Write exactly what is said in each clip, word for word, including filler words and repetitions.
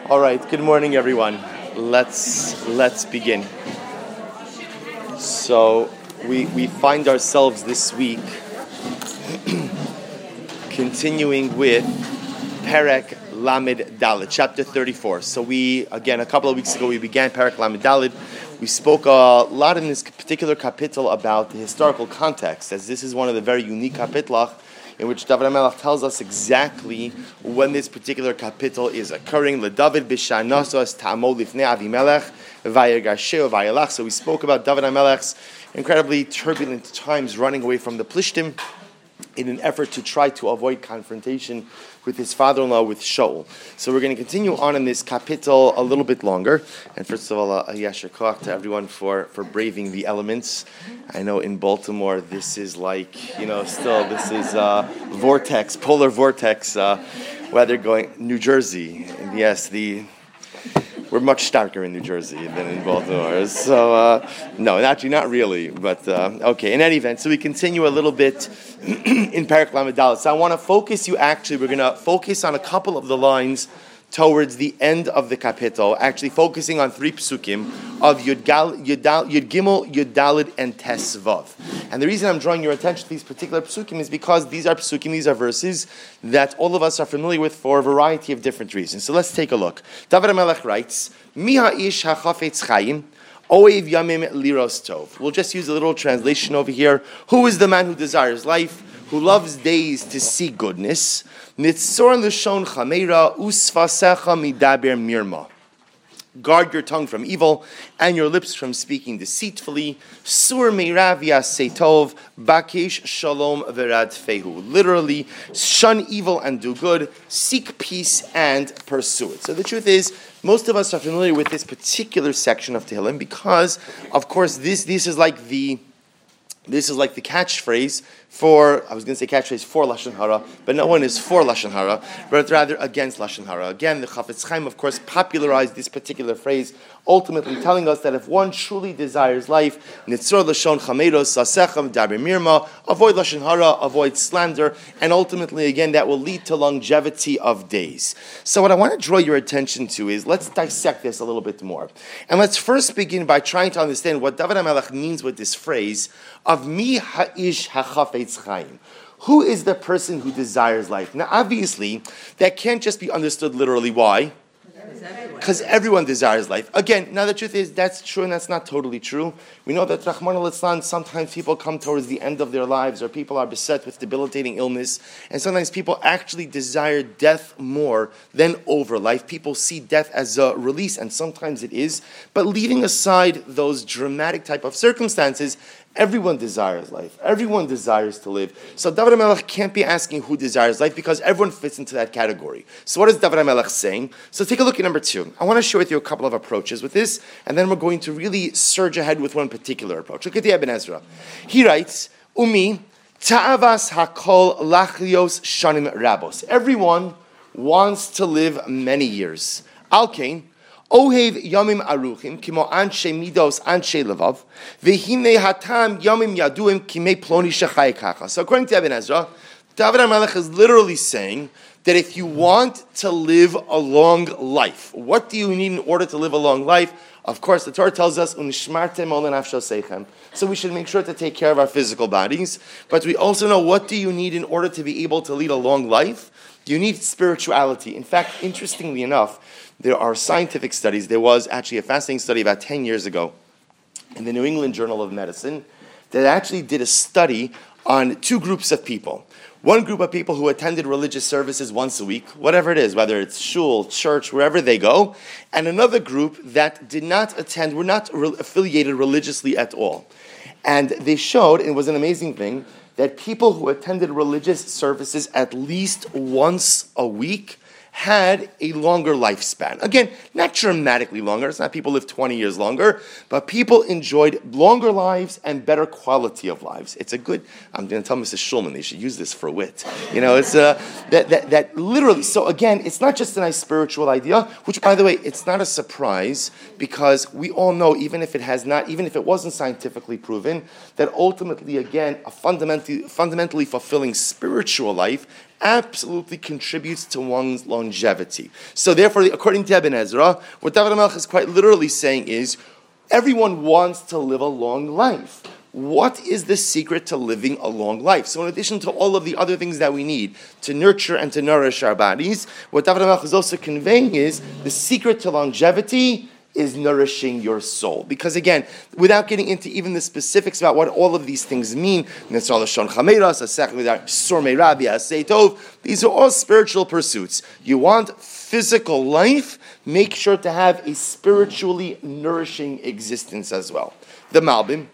All right, good morning, everyone. Let's let's begin. So we we find ourselves this week continuing with Perek Lamed Daled, chapter thirty-four. So we, again, a couple of weeks ago, we began Perek Lamed Daled. We spoke a lot in this particular kapitel about the historical context, as this is one of the very unique kapitlach in which David HaMelech tells us exactly when this particular kapitel is occurring. LeDavid b'sha'nasos ta'amod lifnei Avimelech v'yagasheo v'yalach. So we spoke about David HaMelech's incredibly turbulent times running away from the Plishtim in an effort to try to avoid confrontation with his father-in-law, with Shaul. So we're going to continue on in this kapitel a little bit longer. And first of all, a yasher koach to everyone for, for braving the elements. I know in Baltimore, this is like, you know, still, this is uh, vortex, polar vortex uh, weather going, New Jersey. And yes, the... We're much starker in New Jersey than in Baltimore. So, uh, no, actually not really, but uh, okay. In any event, so we continue a little bit in Perek Lamed Daled. So I want to focus you, actually, we're going to focus on a couple of the lines towards the end of the kapitel, actually focusing on three psukim of Yud, Gal, Yud, Yud Gimel, Yud Daled, and Tes Vav. And the reason I'm drawing your attention to these particular psukim is because these are psukim, these are verses that all of us are familiar with for a variety of different reasons. So let's take a look. David HaMelech writes, Mi ha'ish ha'chafetz chayim, oev yamim liros tov. We'll just use a little translation over here. Who is the man who desires life, who loves days to see goodness? Nitzor l'shon chameira usvasecha midaber mirma. Guard your tongue from evil and your lips from speaking deceitfully. Sur meirav yaseh tov, bakesh shalom verad fehu. Literally, shun evil and do good, seek peace and pursue it. So the truth is, most of us are familiar with this particular section of Tehillim because, of course, this this is like the This is like the catchphrase for, I was going to say catchphrase for Lashon Hara, but no one is for Lashon Hara, but rather against Lashon Hara. Again, the Chafetz Chaim, of course, popularized this particular phrase, ultimately telling us that if one truly desires life, Nitzor Lashon Chameiros, Sasechem, Daber Mirma, avoid Lashon Hara, avoid slander, and ultimately, again, that will lead to longevity of days. So what I want to draw your attention to is, let's dissect this a little bit more. And let's first begin by trying to understand what David HaMelech means with this phrase of Mi ha'ish ha'chafetz chayim. Who is the person who desires life? Now, obviously, that can't just be understood literally. Why? Because everyone desires life. Again, now the truth is, that's true and that's not totally true. We know that Rahman al-Islam, sometimes people come towards the end of their lives, or people are beset with debilitating illness, and sometimes people actually desire death more than over life. People see death as a release, and sometimes it is. But leaving aside those dramatic type of circumstances, everyone desires life. Everyone desires to live. So David HaMelech can't be asking who desires life because everyone fits into that category. So what is David HaMelech saying? So take a look at number two. I want to share with you a couple of approaches with this, and then we're going to really surge ahead with one particular approach. Look at the Ibn Ezra. He writes, Umi ta'avas hakol lachlios shanim rabos. Everyone wants to live many years. Alkein, Ohev yamim aruchim kimo anshe midos anshe levav vehine hatam yamim yaduim kime ploni shechay kacha. So according to Ibn Ezra, David HaMelech is literally saying that if you want to live a long life, what do you need in order to live a long life? Of course, the Torah tells us, Unishmartem ol nafsho seichem. So we should make sure to take care of our physical bodies, but we also know, what do you need in order to be able to lead a long life? You need spirituality. In fact, interestingly enough, there are scientific studies. There was actually a fascinating study about ten years ago in the New England Journal of Medicine that actually did a study on two groups of people. One group of people who attended religious services once a week, whatever it is, whether it's shul, church, wherever they go, and another group that did not attend, were not re- affiliated religiously at all. And they showed, and it was an amazing thing, that people who attended religious services at least once a week had a longer lifespan. Again, not dramatically longer. It's not people live twenty years longer, but people enjoyed longer lives and better quality of lives. It's a good, I'm going to tell Missus Schulman, they should use this for wit. You know, it's uh, that, that, that literally, so again, it's not just a nice spiritual idea, which by the way, it's not a surprise because we all know, even if it has not, even if it wasn't scientifically proven, that ultimately, again, a fundamentally, fundamentally fulfilling spiritual life absolutely contributes to one's longevity. So therefore, according to Ibn Ezra, what David HaMelech is quite literally saying is, everyone wants to live a long life. What is the secret to living a long life? So in addition to all of the other things that we need to nurture and to nourish our bodies, what David HaMelech is also conveying is the secret to longevity is nourishing your soul. Because again, without getting into even the specifics about what all of these things mean, these are all spiritual pursuits. You want physical life, make sure to have a spiritually nourishing existence as well. The Malbim,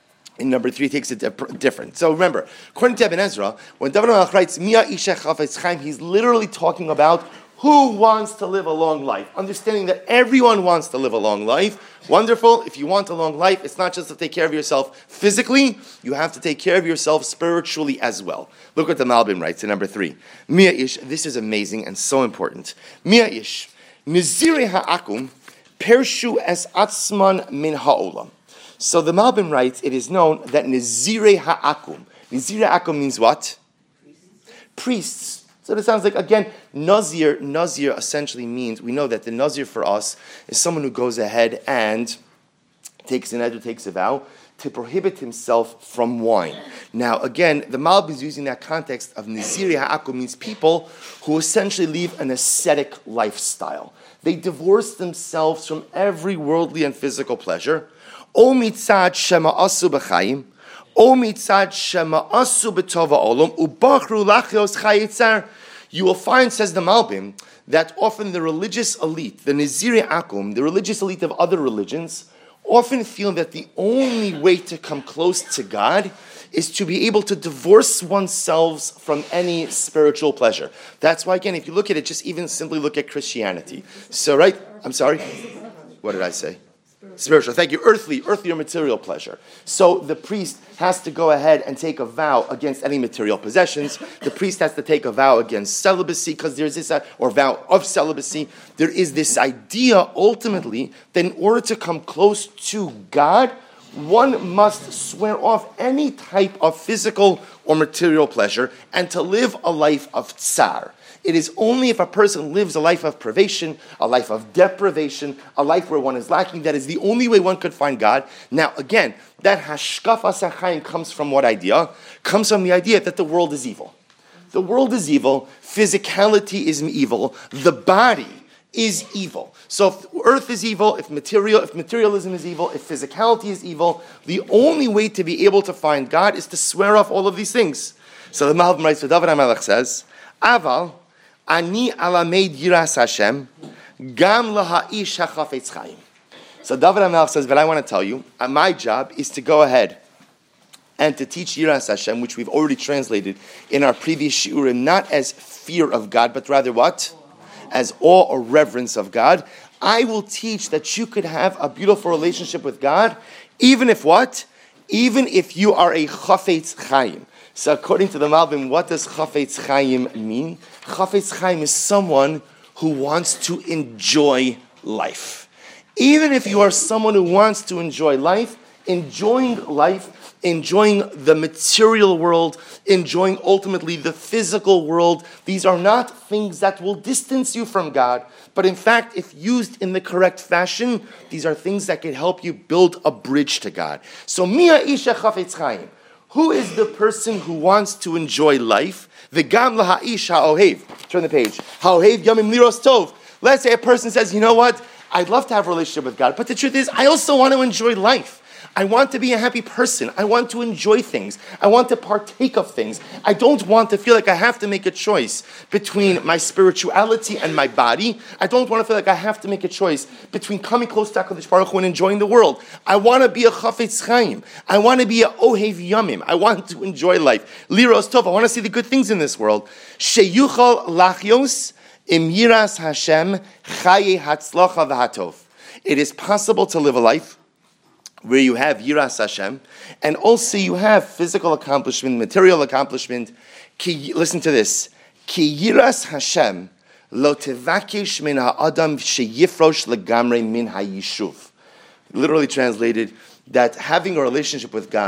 in number three, takes it different. So remember, according to Ibn Ezra, when David HaMelech writes, Mia Isha Chafetz Chaim, he's literally talking about who wants to live a long life. Understanding that everyone wants to live a long life. Wonderful. If you want a long life, it's not just to take care of yourself physically, you have to take care of yourself spiritually as well. Look what the Malbim writes in number three. Mia Ish, this is amazing and so important. Mia Ish, Nizire ha'akum, Pershu es atzman min ha'olam. So the Malbim writes, it is known that Nizire ha'akum. Nizire ha'akum means what? Priests. Priests. So it sounds like, again, Nazir, Nazir essentially means, we know that the Nazir for us is someone who goes ahead and takes an ed, takes a vow, to prohibit himself from wine. Now, again, the Malbim is using that context of Niziri Ha'akum means people who essentially live an ascetic lifestyle. They divorce themselves from every worldly and physical pleasure. O mitzad shema asu b'chayim, O mitzad shema asu b'tova olam, ubachru lachos chayitzar. You will find, says the Malbim, that often the religious elite, the Niziri Akum, the religious elite of other religions, often feel that the only way to come close to God is to be able to divorce oneself from any spiritual pleasure. That's why, again, if you look at it, just even simply look at Christianity. So, right, I'm sorry, what did I say? Spiritual, thank you. Earthly, earthly or material pleasure. So the priest has to go ahead and take a vow against any material possessions. The priest has to take a vow against celibacy because there's this, uh, or vow of celibacy. There is this idea, ultimately, that in order to come close to God, one must swear off any type of physical or material pleasure and to live a life of tsar. It is only if a person lives a life of privation, a life of deprivation, a life where one is lacking, that is the only way one could find God. Now, again, that hashkafas hachayim comes from what idea? Comes from the idea that the world is evil. The world is evil. Physicality is evil. The body is evil. So if earth is evil, if material, if materialism is evil, if physicality is evil, the only way to be able to find God is to swear off all of these things. So the Malbim writes, so David HaMelech says, Aval, Ani alameid yiras Hashem, gam laha'ish hachafetz chaim. So David HaMelech says, but I want to tell you, uh, my job is to go ahead and to teach yiras Hashem, which we've already translated in our previous shiurim, not as fear of God, but rather what? As awe or reverence of God. I will teach that you could have a beautiful relationship with God, even if what? Even if you are a chafetz chaim. So according to the Malbim, what does Chafetz Chaim mean? Chafetz Chaim is someone who wants to enjoy life. Even if you are someone who wants to enjoy life, enjoying life, enjoying the material world, enjoying ultimately the physical world, these are not things that will distance you from God. But in fact, if used in the correct fashion, these are things that can help you build a bridge to God. So, Mia Isha Chafetz Chaim. Who is the person who wants to enjoy life? The gam laha'ish ha'ohev. Turn the page. Ha'ohev yamim liros tov. Let's say a person says, you know what? I'd love to have a relationship with God, but the truth is, I also want to enjoy life. I want to be a happy person. I want to enjoy things. I want to partake of things. I don't want to feel like I have to make a choice between my spirituality and my body. I don't want to feel like I have to make a choice between coming close to HaKadosh Baruch Hu and enjoying the world. I want to be a Chafetz Chaim. I want to be a Ohev Yamim. I want to enjoy life. Liros Tov. I want to see the good things in this world. Sheyuchal lachyos im yiras Hashem chaye hatzlacha v'hatov. It is possible to live a life where you have Yiras Hashem, and also you have physical accomplishment, material accomplishment. Ki, listen to this. Ki Yiras Hashem lo tevakesh min ha'adam sheyifrosh legamrei min ha'yishuv. Literally translated, that having a relationship with God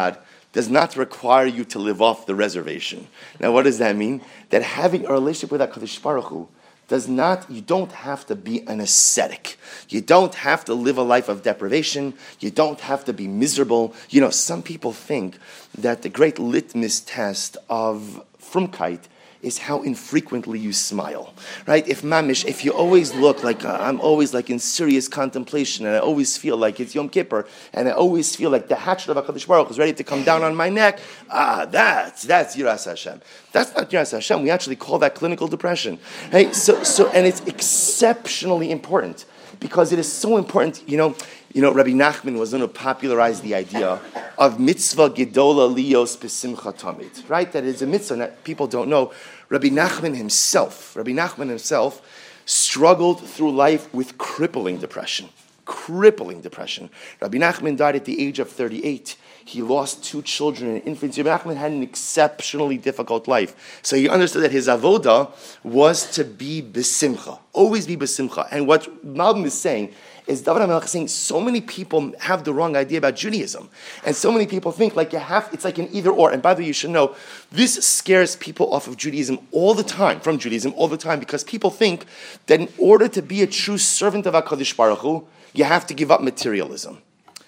does not require you to live off the reservation. Now, what does that mean? That having a relationship with HaKadosh Baruch Hu does not, you don't have to be an ascetic. You don't have to live a life of deprivation. You don't have to be miserable. You know, some people think that the great litmus test of frumkeit is how infrequently you smile, right? If mamish, if you always look like, uh, I'm always like in serious contemplation, and I always feel like it's Yom Kippur, and I always feel like the hatchet of HaKadosh Baruch Hu is ready to come down on my neck, ah, that's, that's Yiras Hashem. That's not Yiras Hashem. We actually call that clinical depression, right? So, so, and it's exceptionally important, because it is so important, you know, you know, Rabbi Nachman was going to popularize the idea of mitzvah gedola lios besimcha tamid, right? That is a mitzvah that people don't know. Rabbi Nachman himself, Rabbi Nachman himself struggled through life with crippling depression. Crippling depression. Rabbi Nachman died at the age of thirty-eight. He lost two children in infancy. Rabbi Nachman had an exceptionally difficult life. So he understood that his avoda was to be besimcha, always be besimcha. And what Malbim is saying is David HaMelech is saying so many people have the wrong idea about Judaism. And so many people think like you have, it's like an either or. And by the way, you should know, this scares people off of Judaism all the time, from Judaism all the time, because people think that in order to be a true servant of HaKadosh Baruch Hu, you have to give up materialism.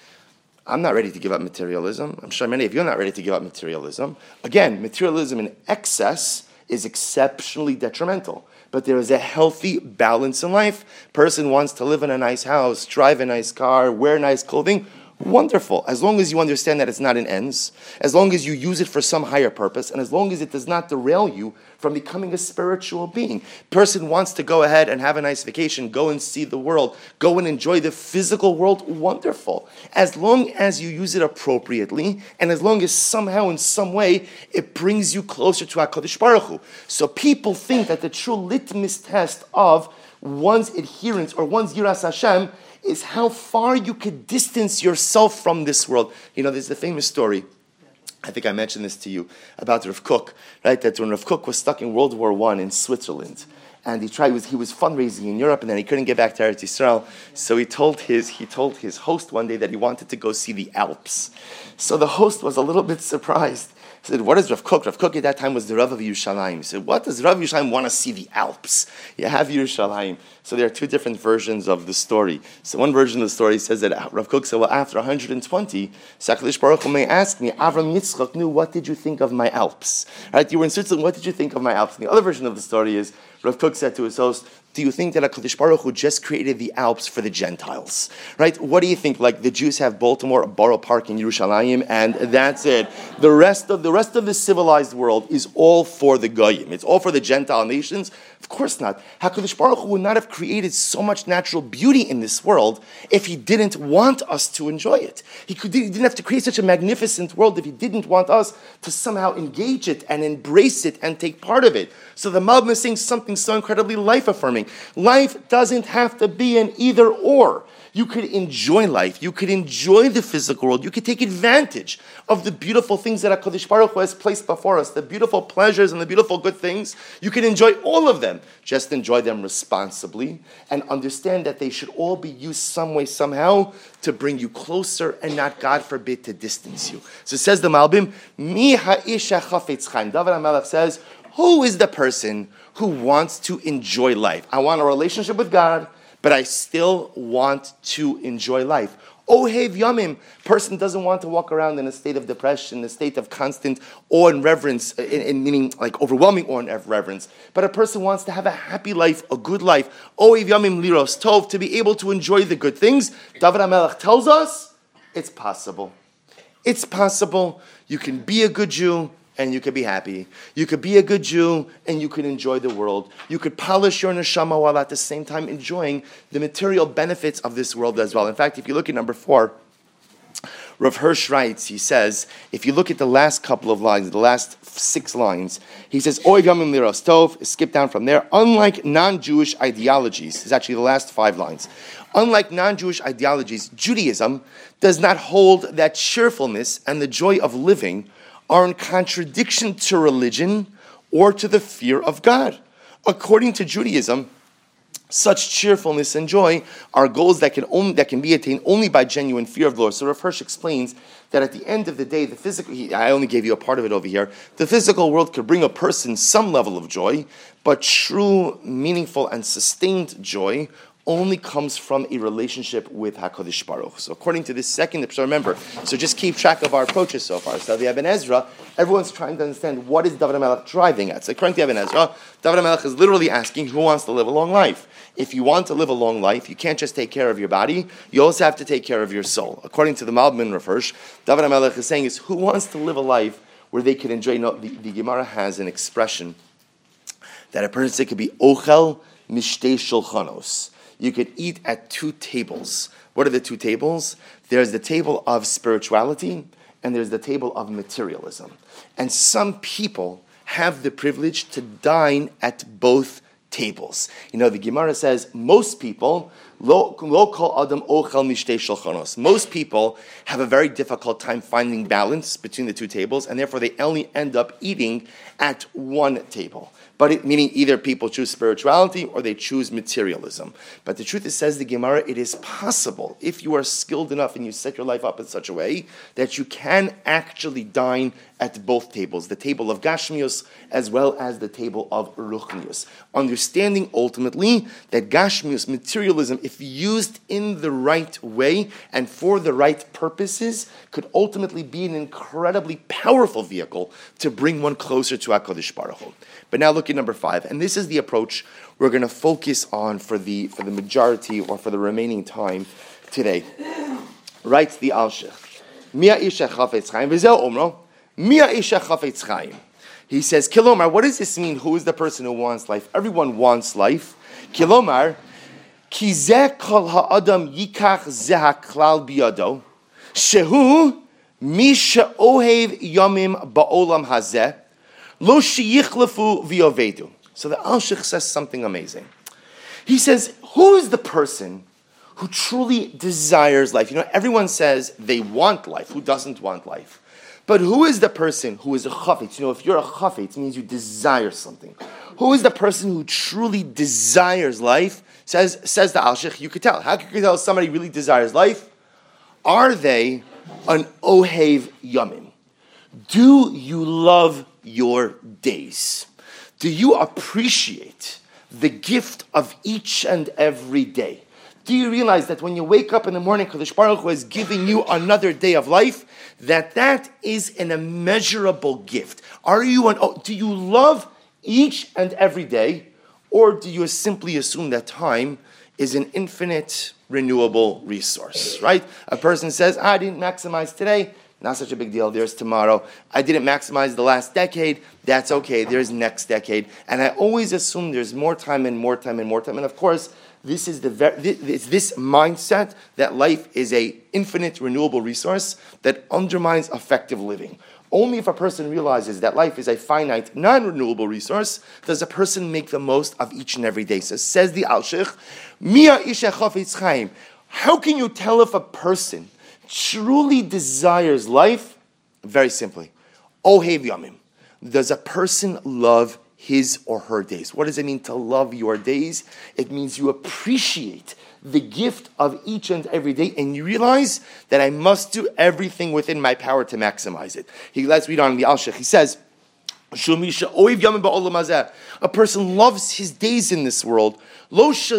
I'm not ready to give up materialism. I'm sure many of you are not ready to give up materialism. Again, materialism in excess is exceptionally detrimental. But there is a healthy balance in life. Person wants to live in a nice house, drive a nice car, wear nice clothing. Wonderful. As long as you understand that it's not an ends, as long as you use it for some higher purpose, and as long as it does not derail you from becoming a spiritual being. Person wants to go ahead and have a nice vacation, go and see the world, go and enjoy the physical world. Wonderful. As long as you use it appropriately, and as long as somehow in some way it brings you closer to HaKadosh Baruch Hu. So people think that the true litmus test of one's adherence or one's Yiras Hashem is how far you could distance yourself from this world. You know, there's the famous story, I think I mentioned this to you, about Rav Kook, right? That when Rav Kook was stuck in World War One in Switzerland, and he tried, he was, he was fundraising in Europe, and then he couldn't get back to Eretz Yisrael, so he told his he told his host one day that he wanted to go see the Alps. So the host was a little bit surprised. He said, what is Rav Kook? Rav Kook at that time was the Rav of Yerushalayim. He said, what does Rav of Yerushalayim want to see the Alps? You have Yerushalayim. So there are two different versions of the story. So one version of the story says that Rav Kook said, well, after one hundred twenty, HaKadosh Baruch Hu may ask me, Avram Yitzchak knew, what did you think of my Alps? Right? You were in Switzerland, what did you think of my Alps? And the other version of the story is, Rav Kook said to his host, do you think that HaKadosh Baruch Hu just created the Alps for the Gentiles? Right? What do you think? Like the Jews have Baltimore, Borough Park in Yerushalayim, and that's it. The rest of the rest of the civilized world is all for the Goyim. It's all for the Gentile nations. Of course not. HaKadosh Baruch Hu would not have created so much natural beauty in this world if he didn't want us to enjoy it. He, could, he didn't have to create such a magnificent world if he didn't want us to somehow engage it and embrace it and take part of it. So the Malbim is saying something so incredibly life-affirming. Life doesn't have to be an either-or. You could enjoy life. You could enjoy the physical world. You could take advantage of the beautiful things that HaKadosh Baruch Hu has placed before us, the beautiful pleasures and the beautiful good things. You can enjoy all of them. Just enjoy them responsibly and understand that they should all be used some way, somehow, to bring you closer and not, God forbid, to distance you. So it says the Malbim, Mi ha'isha chafetz chaim. David HaMelech says, who is the person who wants to enjoy life? I want a relationship with God, but I still want to enjoy life. Ohev Yamim, person doesn't want to walk around in a state of depression, a state of constant awe and reverence, in, in meaning like overwhelming awe and reverence. But a person wants to have a happy life, a good life. Ohev Yamim liros tov, to be able to enjoy the good things. David HaMelech tells us it's possible. It's possible. You can be a good Jew and you could be happy. You could be a good Jew, and you could enjoy the world. You could polish your neshama while at the same time enjoying the material benefits of this world as well. In fact, if you look at number four, Rav Hirsch writes, he says, if you look at the last couple of lines, the last six lines, he says, Oiv Yamim Liros Tov, skip down from there, unlike non-Jewish ideologies, is actually the last five lines. Unlike non-Jewish ideologies, Judaism does not hold that cheerfulness and the joy of living are in contradiction to religion or to the fear of God. According to Judaism, Such cheerfulness and joy are goals that can only, that can be attained only by genuine fear of the Lord. So Rav Hirsch explains that at the end of the day, the physical, he, I only gave you a part of it over here, the physical world could bring a person some level of joy, but true, meaningful, and sustained joy only comes from a relationship with HaKadosh Baruch. So according to this second, so remember, so just keep track of our approaches so far. So the Ibn Ezra, everyone's trying to understand what is David HaMelech driving at. So according to Ibn Ezra, David HaMelech is literally asking who wants to live a long life. If you want to live a long life, you can't just take care of your body, you also have to take care of your soul. According to the Malbim Rav Hirsch, David HaMelech is saying is who wants to live a life where they can enjoy, no, the, the Gemara has an expression that a person could be ochel mishtei shulchanos. You could eat at two tables. What are the two tables? There's the table of spirituality and there's the table of materialism. And some people have the privilege to dine at both tables. You know, the Gemara says most people, lo kol adam ochel mishtei shulchanos. Most people have a very difficult time finding balance between the two tables, and therefore they only end up eating at one table. But it, meaning either people choose spirituality or they choose materialism. But the truth is, says the Gemara, it is possible, if you are skilled enough and you set your life up in such a way, that you can actually dine at both tables, the table of Gashmius as well as the table of Ruchnius. Understanding ultimately that Gashmius, materialism, if used in the right way and for the right purposes, could ultimately be an incredibly powerful vehicle to bring one closer to HaKadosh Baruch Hu. But now look at number five, and this is the approach we're going to focus on for the for the majority or for the remaining time today. Writes the Alshich. Mia isha chafetz chaim v'zeh omro. Mia isha chafetz chaim. He says, Kilomar, what does this mean? Who is the person who wants life? Everyone wants life. Kilomar, ki zeh kol ha'adam yikach zeh ha'klal biyado, shehu mi she'ohev yamim ba'olam hazeh, lo sheyichlafu v'yovedu. So the Alshich says something amazing. He says, who is the person who truly desires life? You know, everyone says they want life. Who doesn't want life? But who is the person who is a chafetz? You know, if you're a chafetz, it means you desire something. Who is the person who truly desires life? Says, says the Alshich, you could tell. How can you tell somebody really desires life? Are they an ohev yamim? Do you love your days? Do you appreciate the gift of each and every day? Do you realize that when you wake up in the morning, Kadosh Baruch Hu is giving you another day of life, that that is an immeasurable gift? Are you an, oh, do you love each and every day, or do you simply assume that time is an infinite, renewable resource, right? A person says, I didn't maximize today, not such a big deal, there's tomorrow. I didn't maximize the last decade, that's okay, there's next decade. And I always assume there's more time and more time and more time. And of course, this is the ver- this, this mindset that life is a infinite, renewable resource that undermines effective living. Only if a person realizes that life is a finite, non-renewable resource does a person make the most of each and every day. So says the Alshich, Mia isha chafetz chaim. How can you tell if a person truly desires life? Very simply, ohev yamim. Does a person love his or her days? What does it mean to love your days? It means you appreciate the gift of each and every day, and you realize that I must do everything within my power to maximize it. He, let's read on the Alshich. He says, a person loves his days in this world. He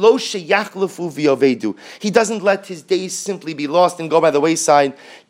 doesn't let his days simply be lost and go by the wayside.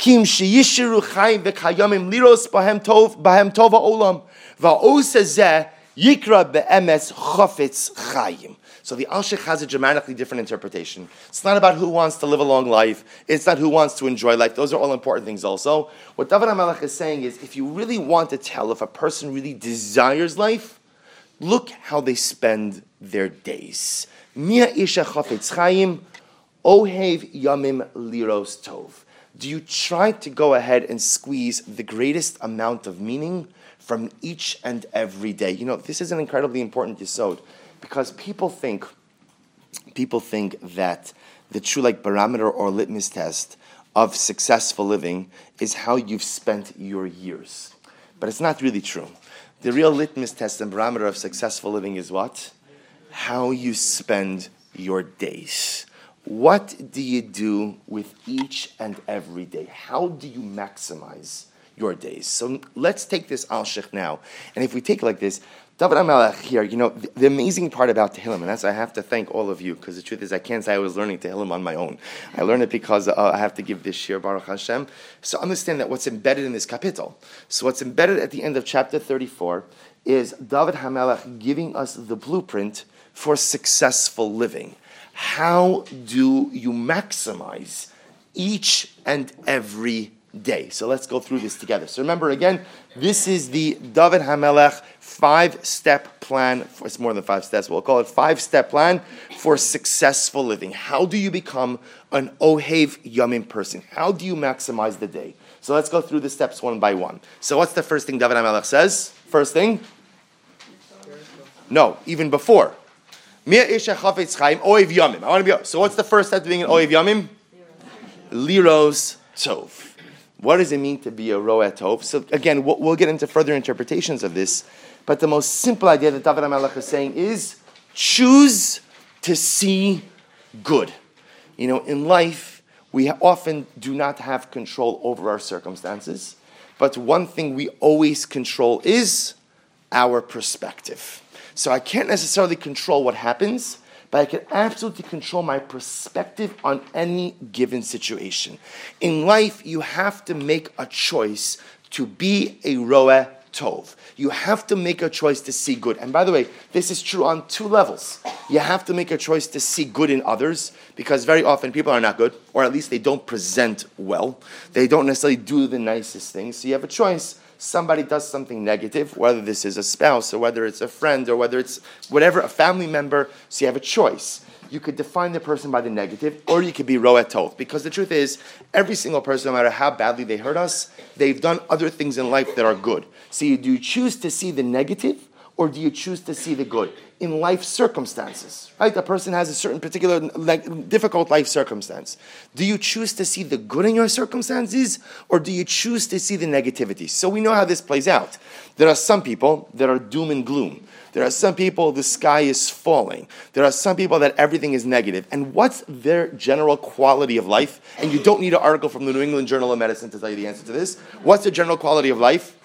So the Alshich has a dramatically different interpretation. It's not about who wants to live a long life. It's not who wants to enjoy life. Those are all important things also. What David HaMelech is saying is, if you really want to tell if a person really desires life, look how they spend their days. Mia isha chafetz chaim, ohev yamim liros tov. Do you try to go ahead and squeeze the greatest amount of meaning from each and every day? You know, this is an incredibly important yesod. Because people think, people think that the true like barometer or litmus test of successful living is how you've spent your years. But it's not really true. The real litmus test and barometer of successful living is what? how you spend your days. What do you do with each and every day? How do you maximize your days? So let's take this al shich now. And if we take it like this, David HaMelech here, you know, the, the amazing part about Tehillim, and that's I have to thank all of you, because the truth is I can't say I was learning Tehillim on my own. I learned it because uh, I have to give this shir, Baruch Hashem. So understand that what's embedded in this kapitel. So what's embedded at the end of chapter thirty-four is David HaMelech giving us the blueprint for successful living. How do you maximize each and every day? So let's go through this together. So remember again, this is the David HaMelech five-step plan. For, it's more than five steps. We'll call it five-step plan for successful living. How do you become an Ohev Yamim person? How do you maximize the day? So let's go through the steps one by one. So what's the first thing David HaMelech says? First thing? No, even before. I want to be. So what's the first step to being an Ohev Yamim? Liros Tov. What does it mean to be a Roeh Tov? So again, we'll, we'll get into further interpretations of this, but the most simple idea that David HaMelech is saying is choose to see good. You know, in life, we often do not have control over our circumstances, but one thing we always control is our perspective. So I can't necessarily control what happens, but I can absolutely control my perspective on any given situation. In life, you have to make a choice to be a Roeh Tov. You have to make a choice to see good. And by the way, this is true on two levels. You have to make a choice to see good in others, because very often people are not good, or at least they don't present well. They don't necessarily do the nicest things. So you have a choice. Somebody does something negative, whether this is a spouse or whether it's a friend or whether it's whatever, a family member, so you have a choice. You could define the person by the negative, or you could be Roeh Tov. Because the truth is, every single person, no matter how badly they hurt us, they've done other things in life that are good. So you, do you choose to see the negative, or do you choose to see the good? In life circumstances, right? A person has a certain particular like, difficult life circumstance. Do you choose to see the good in your circumstances, or do you choose to see the negativity? So we know how this plays out. There are some people that are doom and gloom. There are some people the sky is falling. There are some people that everything is negative. And what's their general quality of life? And you don't need an article from the New England Journal of Medicine to tell you the answer to this. What's the general quality of life?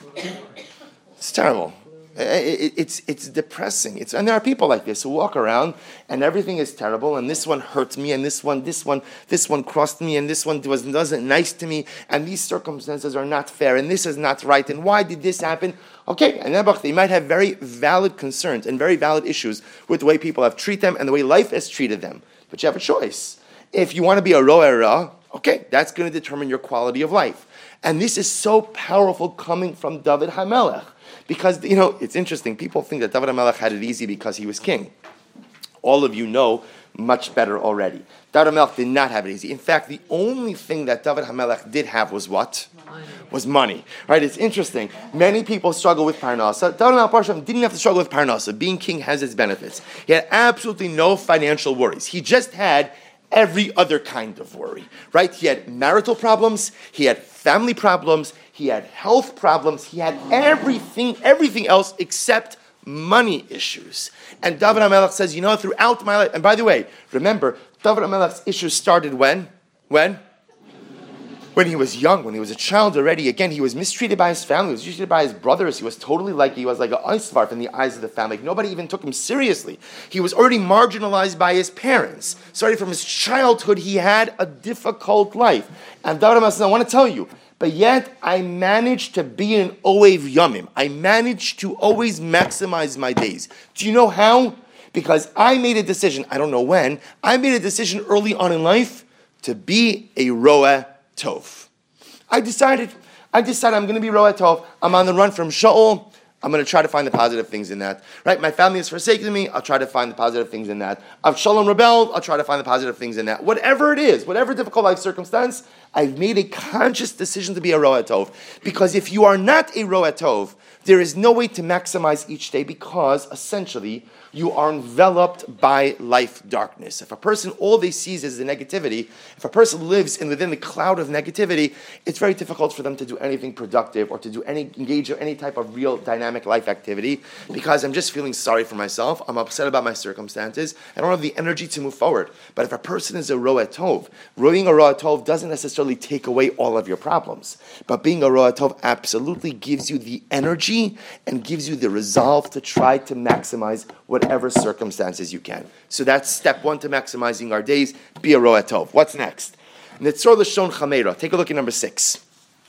It's terrible. It's it's depressing. It's and there are people like this who walk around and everything is terrible, and this one hurt me, and this one, this one, this one crossed me, and this one was wasn't nice to me, and these circumstances are not fair, and this is not right, and why did this happen? Okay, and they might have very valid concerns and very valid issues with the way people have treated them and the way life has treated them. But you have a choice. If you want to be a Roeh Ra, okay, that's going to determine your quality of life. And this is so powerful coming from David HaMelech. Because, you know, it's interesting. People think that David HaMelech had it easy because he was king. All of you know much better already. David HaMelech did not have it easy. In fact, the only thing that David HaMelech did have was what? Money. Was money. Right? It's interesting. Many people struggle with Parnasa. David HaMelech didn't have to struggle with Parnasa. Being king has its benefits. He had absolutely no financial worries. He just had every other kind of worry, right? He had marital problems, he had family problems, he had health problems, he had everything, everything else except money issues. And David HaMelech says, you know, throughout my life, and by the way, remember, David HaMelech's issues started when? When? When he was young, when he was a child already. Again, he was mistreated by his family, he was mistreated by his brothers, he was totally like, he was like an Eisvarf in the eyes of the family. Nobody even took him seriously. He was already marginalized by his parents. Starting from his childhood, he had a difficult life. And David HaMelech says, I want to tell you, but yet I managed to be an Ohev Yamim. I managed to always maximize my days. Do you know how? Because I made a decision, I don't know when, I made a decision early on in life to be a Roeh Tov. I decided, I decided I'm going to be Roeh Tov. I'm on the run from Shaul. I'm going to try to find the positive things in that. Right? My family has forsaken me. I'll try to find the positive things in that. Avshalom rebelled. I'll try to find the positive things in that. Whatever it is, whatever difficult life circumstance, I've made a conscious decision to be a Roeh Tov. Because if you are not a Roeh Tov, there is no way to maximize each day, because essentially you are enveloped by life darkness. If a person, all they sees is the negativity, if a person lives in within the cloud of negativity, it's very difficult for them to do anything productive or to do any engage in any type of real dynamic dynamic life activity because I'm just feeling sorry for myself, I'm upset about my circumstances, I don't have the energy to move forward. But if a person is a roa tov, roing a roa tov doesn't necessarily take away all of your problems. But being a roa tov absolutely gives you the energy and gives you the resolve to try to maximize whatever circumstances you can. So that's step one to maximizing our days, be a roa tov. What's next? Nitzor l'shon chameira. Take a look at number six.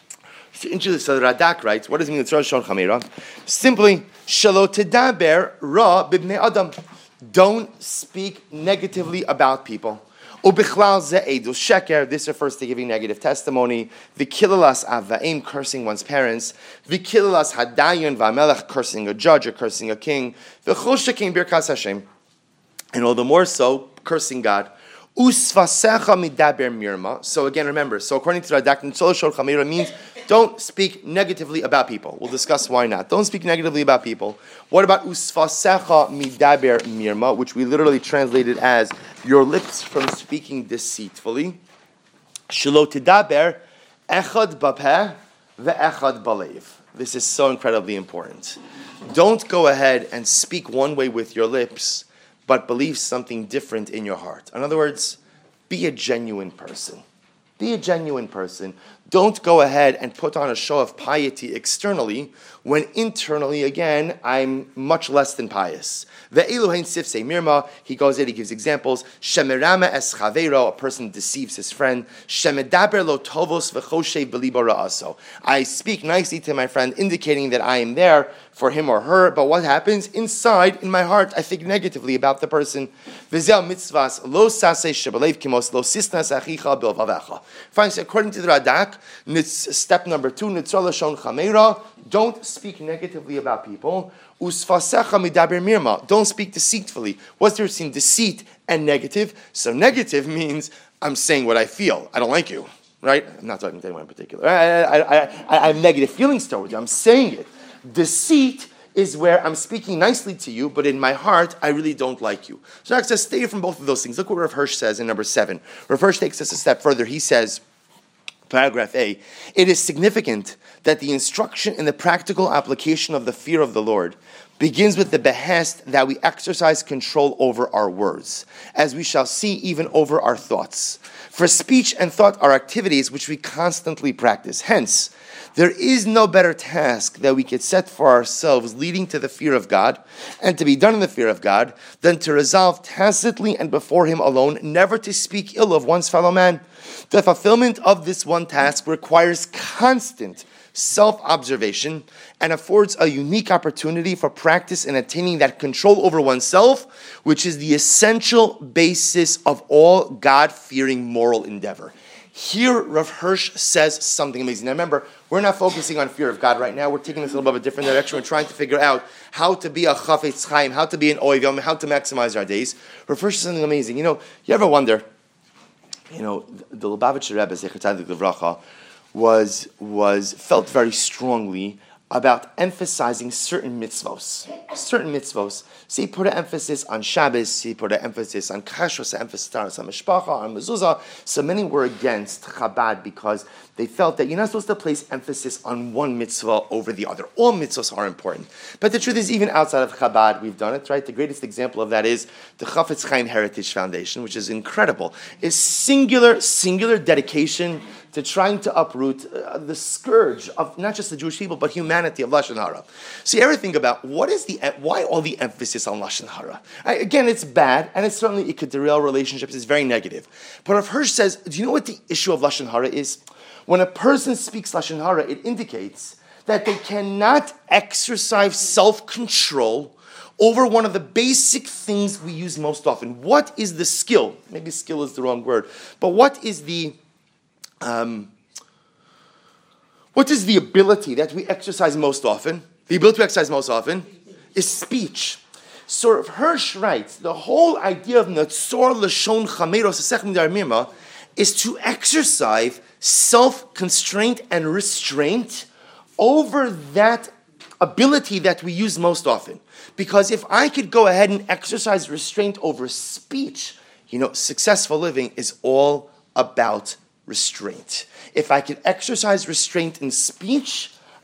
So the Radak writes, what does it mean, Nitzor l'shon chameira? Simply, shelo tedaber ra b'bnei adam. Don't speak negatively about people. Ubichlal ze edus sheker. This refers to giving negative testimony. V'kilalas avaim, cursing one's parents. V'kilalas hadayon v'amelech, cursing a judge or cursing a king. V'chol shekin birkas Hashem. And all the more so, cursing God. Usvasecha midaber mirma. So again, remember, so according to Radak, Nitzor l'shon chameira means don't speak negatively about people. We'll discuss why not. Don't speak negatively about people. What about usvasecha midaber mirma, which we literally translated as your lips from speaking deceitfully? Shelo tidaber echad bapeh ve'echad balev. This is so incredibly important. Don't go ahead and speak one way with your lips, but believe something different in your heart. In other words, be a genuine person. Be a genuine person. Don't go ahead and put on a show of piety externally when internally, again, I'm much less than pious. Ve'eluhein sifsei mirma, he goes in, he gives examples. Shemerama es chaveiro, a person deceives his friend. Shemedaber lo tovos v'choshei b'libo ra'aso. I speak nicely to my friend, indicating that I am there for him or her, but what happens? Inside, in my heart, I think negatively about the person. V'zel mitzvahs lo sasei shebalev kimos lo sisnas achicha bilvavecha. Fine, so according to the Radak, step number two, Nitzor l'shon chameira, don't speak negatively about people. Usfasecha midaber mirma, don't speak deceitfully. What's the difference between deceit and negative? So negative means I'm saying what I feel. I don't like you, right? I'm not talking to anyone in particular. I, I, I, I have negative feelings towards you. I'm saying it. Deceit is where I'm speaking nicely to you, but in my heart, I really don't like you. So Radak says, stay from both of those things. Look what Rav Hirsch says in number seven. Rav Hirsch takes us a step further. He says, paragraph A, it is significant that the instruction in the practical application of the fear of the Lord begins with the behest that we exercise control over our words, as we shall see even over our thoughts. For speech and thought are activities which we constantly practice. Hence, there is no better task that we could set for ourselves leading to the fear of God and to be done in the fear of God than to resolve tacitly and before Him alone never to speak ill of one's fellow man. The fulfillment of this one task requires constant self-observation and affords a unique opportunity for practice in attaining that control over oneself, which is the essential basis of all God-fearing moral endeavor. Here, Rav Hirsch says something amazing. Now remember, we're not focusing on fear of God right now. We're taking this a little bit of a different direction. We're trying to figure out how to be a chafetz chaim, how to be an oiv, how to maximize our days. Rav Hirsch says something amazing. You know, you ever wonder, you know, the Lubavitcher Rebbe, Zecher Tzadik Livracha, was, was, felt very strongly about emphasizing certain mitzvos. Certain mitzvos. So he put an emphasis on Shabbos, he put an emphasis on kashrus, an emphasis on mishpacha, on mezuzah. So many were against Chabad because they felt that you're not supposed to place emphasis on one mitzvah over the other. All mitzvahs are important. But the truth is, even outside of Chabad, we've done it, right? The greatest example of that is the Chafetz Chaim Heritage Foundation, which is incredible. Is singular, singular dedication to trying to uproot uh, the scourge of not just the Jewish people, but humanity of Lashon Hara. So you ever think about what is the why all the emphasis on Lashon Hara? I, again, it's bad, and it's certainly, it could derail relationships, it's very negative. But Rav Hirsch says, do you know what the issue of Lashon Hara is? When a person speaks Lashon Hara, it indicates that they cannot exercise self-control over one of the basic things we use most often. What is the skill? Maybe skill is the wrong word, but what is the Um, what is the ability that we exercise most often? The ability to exercise most often is speech. So Hirsch writes, the whole idea of Nitzor l'shon chameira sasech midaber mirma is to exercise self-constraint and restraint over that ability that we use most often. Because if I could go ahead and exercise restraint over speech, you know, successful living is all about restraint. If I can exercise restraint in speech,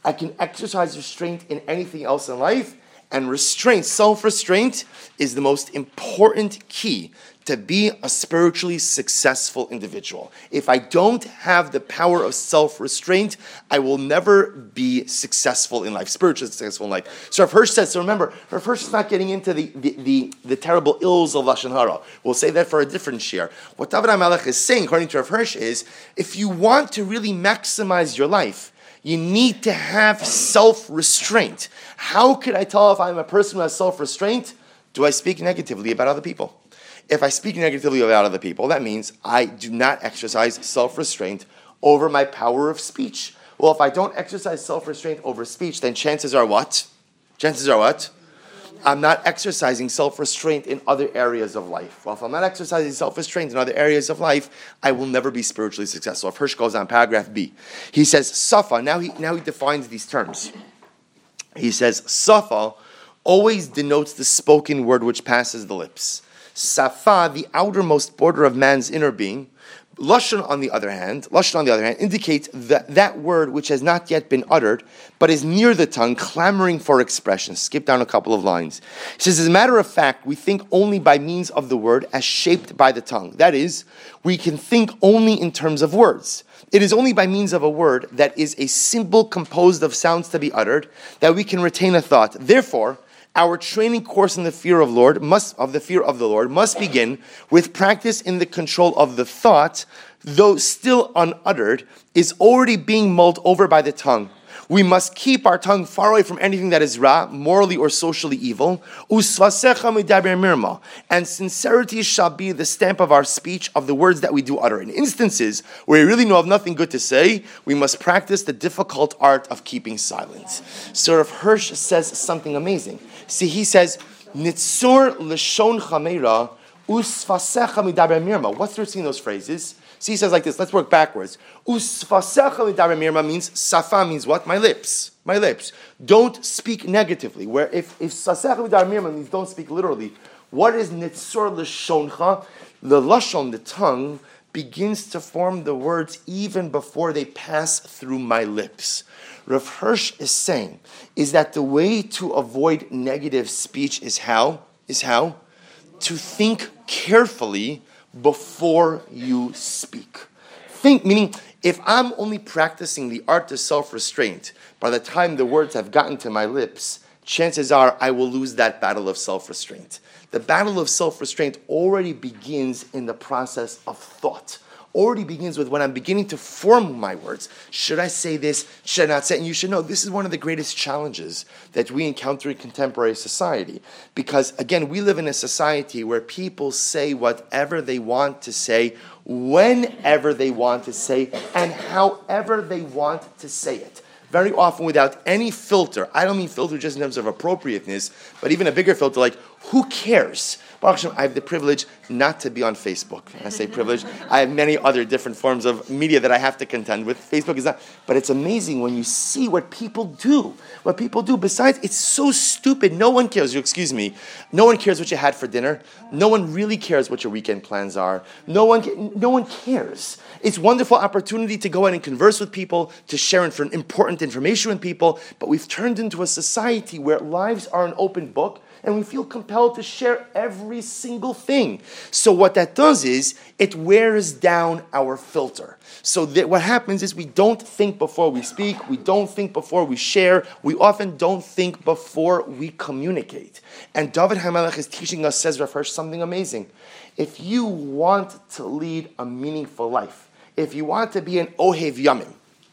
I can exercise restraint in anything else in life. And restraint, self-restraint, is the most important key to be a spiritually successful individual. If I don't have the power of self-restraint, I will never be successful in life, spiritually successful in life. So Rav Hirsch says, so remember, Rav Hirsch is not getting into the, the, the, the terrible ills of Lashon Hara. We'll say that for a different share. What David HaMelech is saying, according to Rav Hirsch, is if you want to really maximize your life, you need to have self-restraint. How could I tell if I'm a person who has self-restraint? Do I speak negatively about other people? If I speak negatively about other people, that means I do not exercise self-restraint over my power of speech. Well, if I don't exercise self-restraint over speech, then chances are what? Chances are what? I'm not exercising self-restraint in other areas of life. Well, if I'm not exercising self-restraint in other areas of life, I will never be spiritually successful. If Hirsch goes on paragraph B, he says, Safa, now he, now he defines these terms. He says, Safa always denotes the spoken word which passes the lips. Safa, the outermost border of man's inner being. Lashon, on the other hand, Lashon, on the other hand, indicates that that word which has not yet been uttered, but is near the tongue, clamoring for expression. Skip down a couple of lines. He says, as a matter of fact, we think only by means of the word as shaped by the tongue. That is, we can think only in terms of words. It is only by means of a word that is a symbol composed of sounds to be uttered that we can retain a thought. Therefore, our training course in the fear of Lord must of the fear of the Lord must begin with practice in the control of the thought, though still unuttered, is already being mulled over by the tongue. We must keep our tongue far away from anything that is ra, morally or socially evil. And sincerity shall be the stamp of our speech, of the words that we do utter. In instances where we really know of nothing good to say, we must practice the difficult art of keeping silence. So Rav Hirsch says something amazing. See, he says, Nitzur l'shon chameira usfasecha midaber mirma. What's there seeing those phrases? See, he says like this. Let's work backwards. Usfasecha midaber mirma means, safa means what? My lips. My lips. Don't speak negatively. Where if, if sasecha midaber mirma means don't speak literally, what is nitzur l'shoncha? The lashon, the tongue, begins to form the words even before they pass through my lips. Rav Hirsch is saying is that the way to avoid negative speech is how? Is how? To think carefully before you speak. Think, meaning, if I'm only practicing the art of self-restraint, by the time the words have gotten to my lips, chances are I will lose that battle of self-restraint. The battle of self-restraint already begins in the process of thought. Already begins with when I'm beginning to form my words. Should I say this? Should I not say it? And you should know this is one of the greatest challenges that we encounter in contemporary society. Because, again, we live in a society where people say whatever they want to say, whenever they want to say, and however they want to say it. Very often without any filter. I don't mean filter just in terms of appropriateness, but even a bigger filter like, who cares? Baruch Hashem, I have the privilege not to be on Facebook. I say privilege. I have many other different forms of media that I have to contend with. Facebook is not. But it's amazing when you see what people do. What people do. Besides, it's so stupid. No one cares. You excuse me. No one cares what you had for dinner. No one really cares what your weekend plans are. No one, no one cares. It's a wonderful opportunity to go out and converse with people, to share inf- important information with people. But we've turned into a society where lives are an open book. And we feel compelled to share every single thing. So what that does is, it wears down our filter. So that what happens is we don't think before we speak, we don't think before we share, we often don't think before we communicate. And David HaMelech is teaching us, says Rav Hirsch, something amazing. If you want to lead a meaningful life, if you want to be an Ohev Yamin,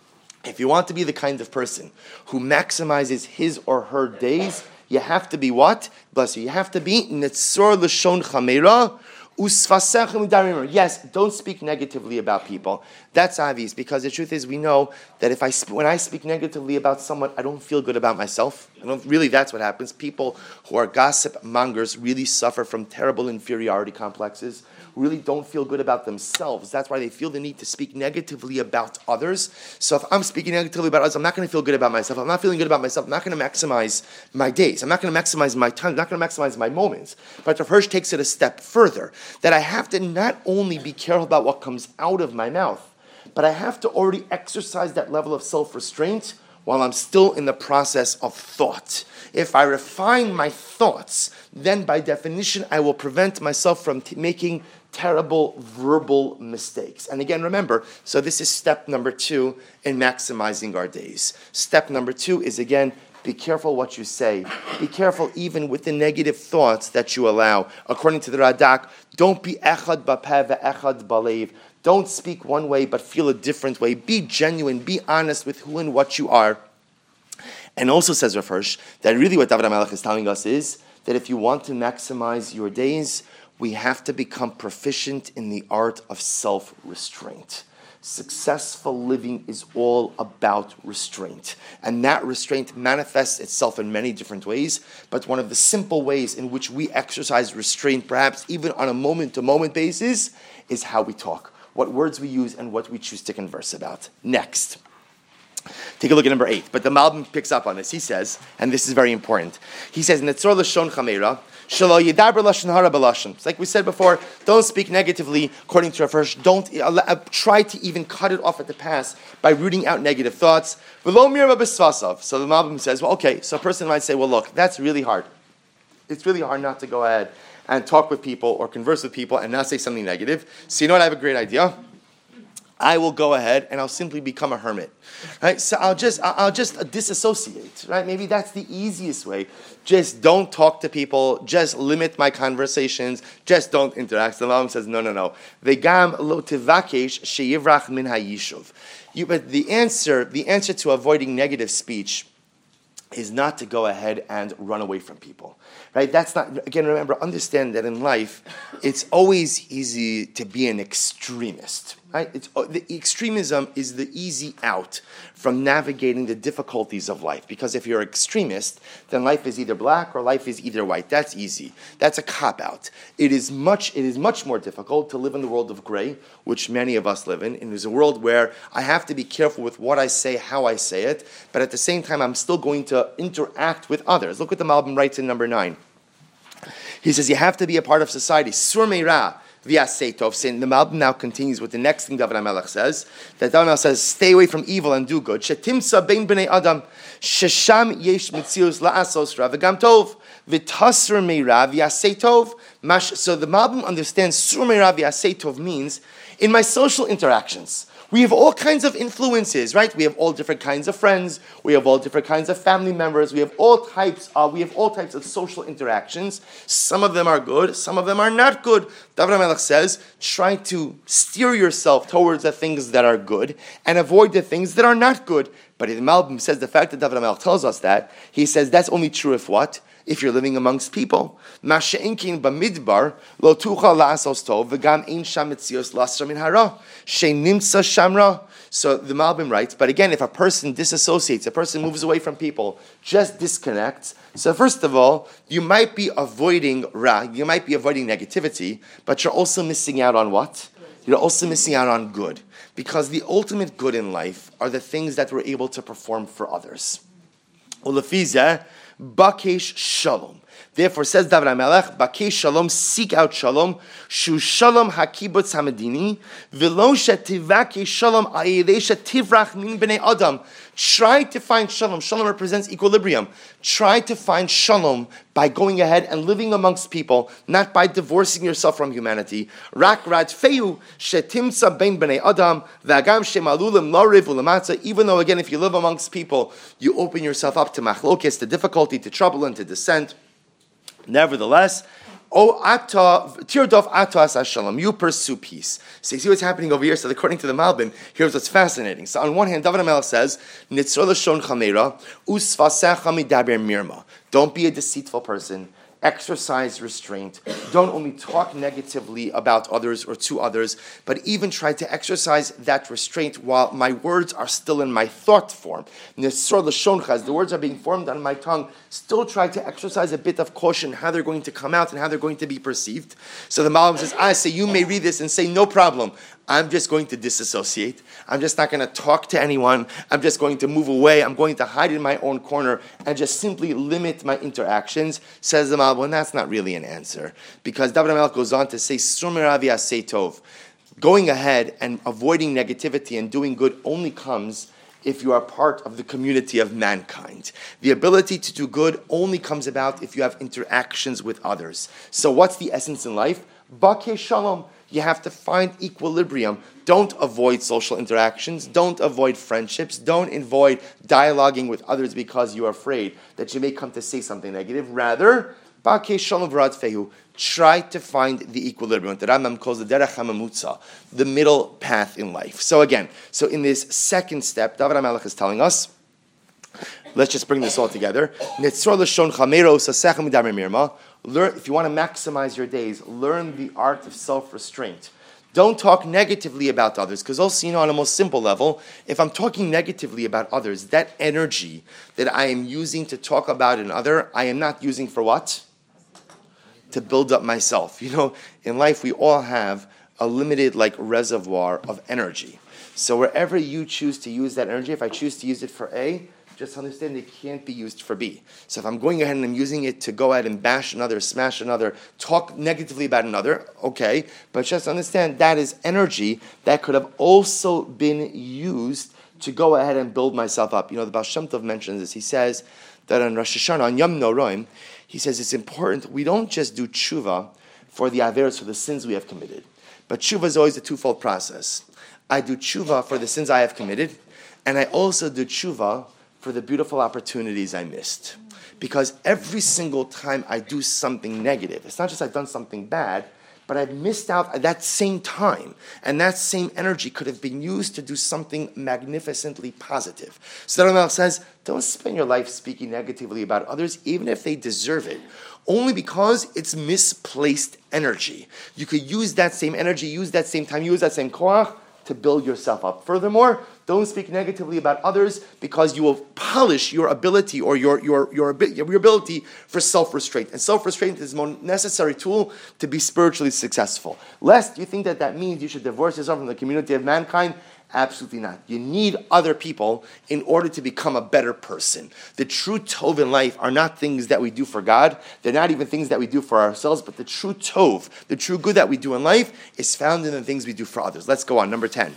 if you want to be the kind of person who maximizes his or her days, you have to be what? Bless you. You have to be Netzor L'shon Chameira Usfasechem Midarim. Yes, don't speak negatively about people. That's obvious because the truth is we know that if I sp- when I speak negatively about someone, I don't feel good about myself. I don't really. That's what happens. People who are gossip mongers really suffer from terrible inferiority complexes. Really don't feel good about themselves. That's why they feel the need to speak negatively about others. So if I'm speaking negatively about others, I'm not going to feel good about myself. I'm not feeling good about myself. I'm not going to maximize my days. I'm not going to maximize my time. I'm not going to maximize my moments. But Rav Hirsch takes it a step further, that I have to not only be careful about what comes out of my mouth, but I have to already exercise that level of self-restraint while I'm still in the process of thought. If I refine my thoughts, then by definition, I will prevent myself from t- making terrible verbal mistakes. And again, remember, so this is step number two in maximizing our days. Step number two is, again, be careful what you say. Be careful even with the negative thoughts that you allow. According to the Radak, don't be echad b'peh ve'echad b'leiv. Don't speak one way but feel a different way. Be genuine. Be honest with who and what you are. And also says Rav Hirsch that really what David HaMelech is telling us is that if you want to maximize your days, we have to become proficient in the art of self-restraint. Successful living is all about restraint. And that restraint manifests itself in many different ways, but one of the simple ways in which we exercise restraint, perhaps even on a moment-to-moment basis, is how we talk, what words we use, and what we choose to converse about. Next. Take a look at number eight. But the Malbim picks up on this. He says, and this is very important, he says, Netzor l'shon chameira, shelo yidaber lashon hara b'lashon. Like we said before, don't speak negatively, according to Rav Hirsch. Don't uh, try to even cut it off at the pass by rooting out negative thoughts. V'lo mirva b'svasav. So the Malbim says, well, okay, so a person might say, well, look, that's really hard. It's really hard not to go ahead and talk with people or converse with people and not say something negative. So you know what, I have a great idea. I will go ahead and I'll simply become a hermit, right? So I'll just I'll just disassociate, right? Maybe that's the easiest way. Just don't talk to people. Just limit my conversations. Just don't interact. The Malbim says, no, no, no. Vegam lo tivakesh sheyivrach min hayishuv. You, but the answer, the answer to avoiding negative speech is not to go ahead and run away from people, right? That's not, again, remember, understand that in life, it's always easy to be an extremist, right? It's, the extremism is the easy out from navigating the difficulties of life. Because if you're an extremist, then life is either black or life is either white. That's easy. That's a cop-out. It is much, it is much more difficult to live in the world of gray, which many of us live in. And there's a world where I have to be careful with what I say, how I say it, but at the same time, I'm still going to interact with others. Look what the Malbim writes in number nine. He says, you have to be a part of society. Sur meira v'yaseitov. Saying the Malbim now continues with the next thing David HaMelech says. That David HaMelech says, stay away from evil and do good. Shetimsa bein b'nei adam. Shesham yesh mitzius la'asos ra v'gam tov. V'tasur meira v'yaseitov. So the Malbim understands sur meira v'yaseitov means in my social interactions. We have all kinds of influences, right? We have all different kinds of friends. We have all different kinds of family members. We have all types of, we have all types of social interactions. Some of them are good. Some of them are not good. David HaMelech says, try to steer yourself towards the things that are good and avoid the things that are not good. But the Malbim says the fact that David HaMelech tells us that, he says that's only true if what? If you're living amongst people. Masha'inkin b'midbar lo tuchal la'asos tov v'gam ein sham mitzios lasra min hara she'nimtza shamra. So the Malbim writes, but again, if a person disassociates, a person moves away from people, just disconnects. So first of all, you might be avoiding ra, you might be avoiding negativity, but you're also missing out on what? You're also missing out on good. Because the ultimate good in life are the things that we're able to perform for others. Ulefizeh, Bakesh Shalom. Therefore, says David HaMelech, Bakesh Shalom, seek out Shalom, Shu Shalom HaKibutz HaMedini, V'lo shetivake Shalom Ayidei shetivrach min b'nei Adam. Try to find Shalom. Shalom represents equilibrium. Try to find Shalom by going ahead and living amongst people, not by divorcing yourself from humanity. Rak radfeu shetimsa bein b'nei Adam, v'agam shemalulim lariv u'lematza. Even though, again, if you live amongst people, you open yourself up to machlokes, to difficulty, to trouble, and to dissent. Nevertheless, oh, ata tirdof atas ashalom. You pursue peace. So you see what's happening over here. So according to the Malbim, here's what's fascinating. So on one hand, David HaMelech says, "Nitzor l'shon chameira usvasecha midaber mirma." Don't be a deceitful person. Exercise restraint. Don't only talk negatively about others or to others, but even try to exercise that restraint while my words are still in my thought form. Nesor l'shoncha, as the words are being formed on my tongue, still try to exercise a bit of caution how they're going to come out and how they're going to be perceived. So the Malbim says, I say, you may read this and say, no problem. I'm just going to disassociate. I'm just not going to talk to anyone. I'm just going to move away. I'm going to hide in my own corner and just simply limit my interactions. Says the Malbim, well, that's not really an answer. Because David HaMelech goes on to say, Sumerav yasei tov. Going ahead and avoiding negativity and doing good only comes if you are part of the community of mankind. The ability to do good only comes about if you have interactions with others. So what's the essence in life? Bakeh shalom. You have to find equilibrium. Don't avoid social interactions. Don't avoid friendships. Don't avoid dialoguing with others because you are afraid that you may come to say something negative. Rather, bakeh shalom v'radfehu. Try to find the equilibrium. The Rambam calls the derech hamamutza, the middle path in life. So again, so in this second step, David HaMelech is telling us, let's just bring this all together. Learn, if you want to maximize your days, learn the art of self-restraint. Don't talk negatively about others, because also, you know, on a most simple level, if I'm talking negatively about others, that energy that I am using to talk about another, I am not using for what? To build up myself. You know, in life we all have a limited like reservoir of energy. So wherever you choose to use that energy, if I choose to use it for A, just understand it can't be used for B. So if I'm going ahead and I'm using it to go ahead and bash another, smash another, talk negatively about another, okay, but just understand that is energy that could have also been used to go ahead and build myself up. You know, the Baal Shem Tov mentions this. He says that on Rosh Hashanah, on Yom Noraim, he says it's important, we don't just do tshuva for the averos, for the sins we have committed. But tshuva is always a twofold process. I do tshuva for the sins I have committed, and I also do tshuva for the beautiful opportunities I missed. Because every single time I do something negative, it's not just I've done something bad, but I've missed out at that same time. And that same energy could have been used to do something magnificently positive. So the Rambam says, don't spend your life speaking negatively about others, even if they deserve it, only because it's misplaced energy. You could use that same energy, use that same time, use that same koach to build yourself up. Furthermore, don't speak negatively about others because you will polish your ability or your, your, your, your ability for self-restraint. And self-restraint is the most necessary tool to be spiritually successful. Lest you think that that means you should divorce yourself from the community of mankind. Absolutely not. You need other people in order to become a better person. The true tov in life are not things that we do for God. They're not even things that we do for ourselves, but the true tov, the true good that we do in life is found in the things we do for others. Let's go on. Number ten.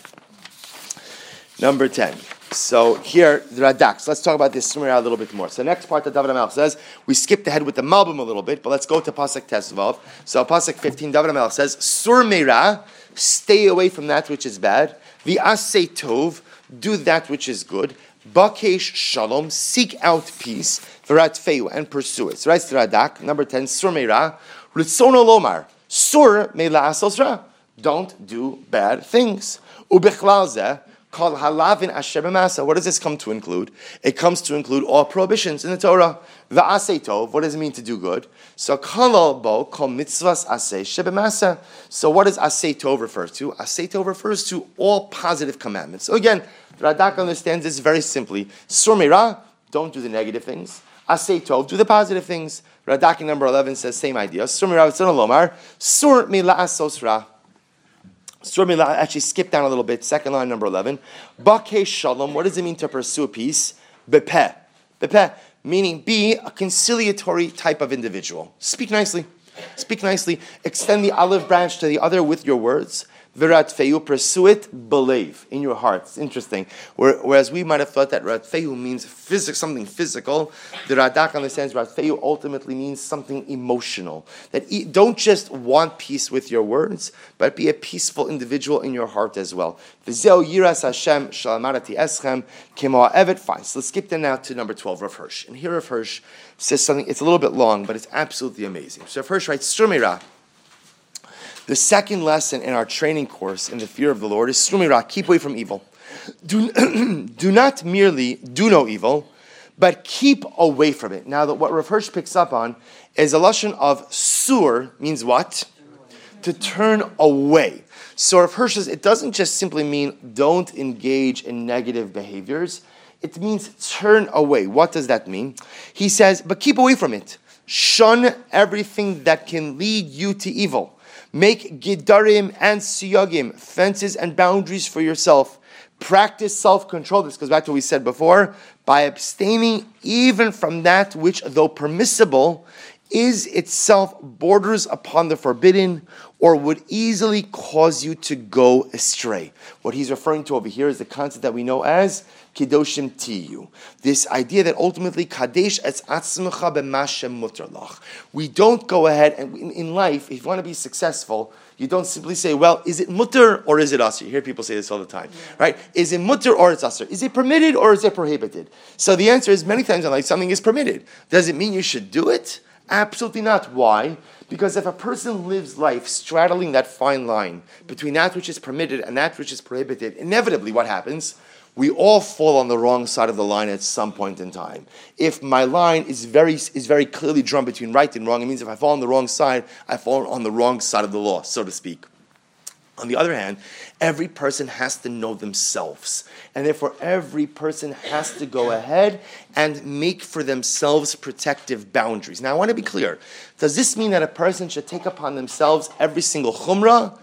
Number ten. So here, the Radak. So let's talk about this Surmira a little bit more. So next part that David HaMelech says, we skipped ahead with the Malbim a little bit, but let's go to Pasuk Tesvav. So Pasuk fifteen, David HaMelech says, Surmira, stay away from that which is bad. V'asei tov, do that which is good. Bakesh shalom, seek out peace. V'ratfeu, and pursue it. So right, Radak. Number ten, Surmira, Ritzono lomar, Sur me la'asos ra. Don't do bad things. Ubechlal zeh, called halavin asher b'masa. What does this come to include? It comes to include all prohibitions in the Torah. Va'asei tov, what does it mean to do good? So kalal bo kol mitzvahs asei shebemasa. So what does asei tov refer to? Asei tov refers to all positive commandments. So again, Radak understands this very simply. Surmira, don't do the negative things. Asei tov, do the positive things. Radak in number eleven says same idea. Surmira v'tzon lomar, sur mi la'asos ra. Surmila, actually skip down a little bit, second line, number eleven. Bakeh shalom, what does it mean to pursue peace? Bepeh. Bepeh, meaning be a conciliatory type of individual. Speak nicely. Speak nicely. Extend the olive branch to the other with your words. V'ratfeu, pursue it, believe in your heart. It's interesting. Whereas we might have thought that ratfeu means physical, something physical, the Radak understands ratfeu ultimately means something emotional. That don't just want peace with your words, but be a peaceful individual in your heart as well. V'zeu yiras Hashem shalamarati eschem kemo ha'evet. Fine. So let's skip then now to number twelve, Rav Hirsch. And here Rav Hirsch says something, it's a little bit long, but it's absolutely amazing. So Rav Hirsch writes, Surmira. The second lesson in our training course in the fear of the Lord is Surmira, keep away from evil. Do, do not merely do no evil, but keep away from it. Now, that what Rav Hirsch picks up on is a lashon of sur, means what? To turn away. So Rav Hirsch says it doesn't just simply mean don't engage in negative behaviors. It means turn away. What does that mean? He says, but keep away from it. Shun everything that can lead you to evil. Make gidarim and siyagim, fences and boundaries for yourself. Practice self-control. This goes back to what we said before. By abstaining even from that which, though permissible, is itself borders upon the forbidden. or would easily cause you to go astray. What he's referring to over here is the concept that we know as Kedoshim Tiyu. This idea that ultimately Kadesh etz atzmecha b'mashem mutar lach. We don't go ahead and in, in life, if you want to be successful, you don't simply say, well, is it mutter or is it asr? You hear people say this all the time, yeah. Right? Is it mutter or it's asr? Is it permitted or is it prohibited? So the answer is many times in life, something is permitted. Does it mean you should do it? Absolutely not. Why? Because if a person lives life straddling that fine line between that which is permitted and that which is prohibited, inevitably what happens? We all fall on the wrong side of the line at some point in time. If my line is very is very clearly drawn between right and wrong, it means if I fall on the wrong side, I fall on the wrong side of the law, so to speak. On the other hand, every person has to know themselves. And therefore, every person has to go ahead and make for themselves protective boundaries. Now, I want to be clear. Does this mean that a person should take upon themselves every single chumrah?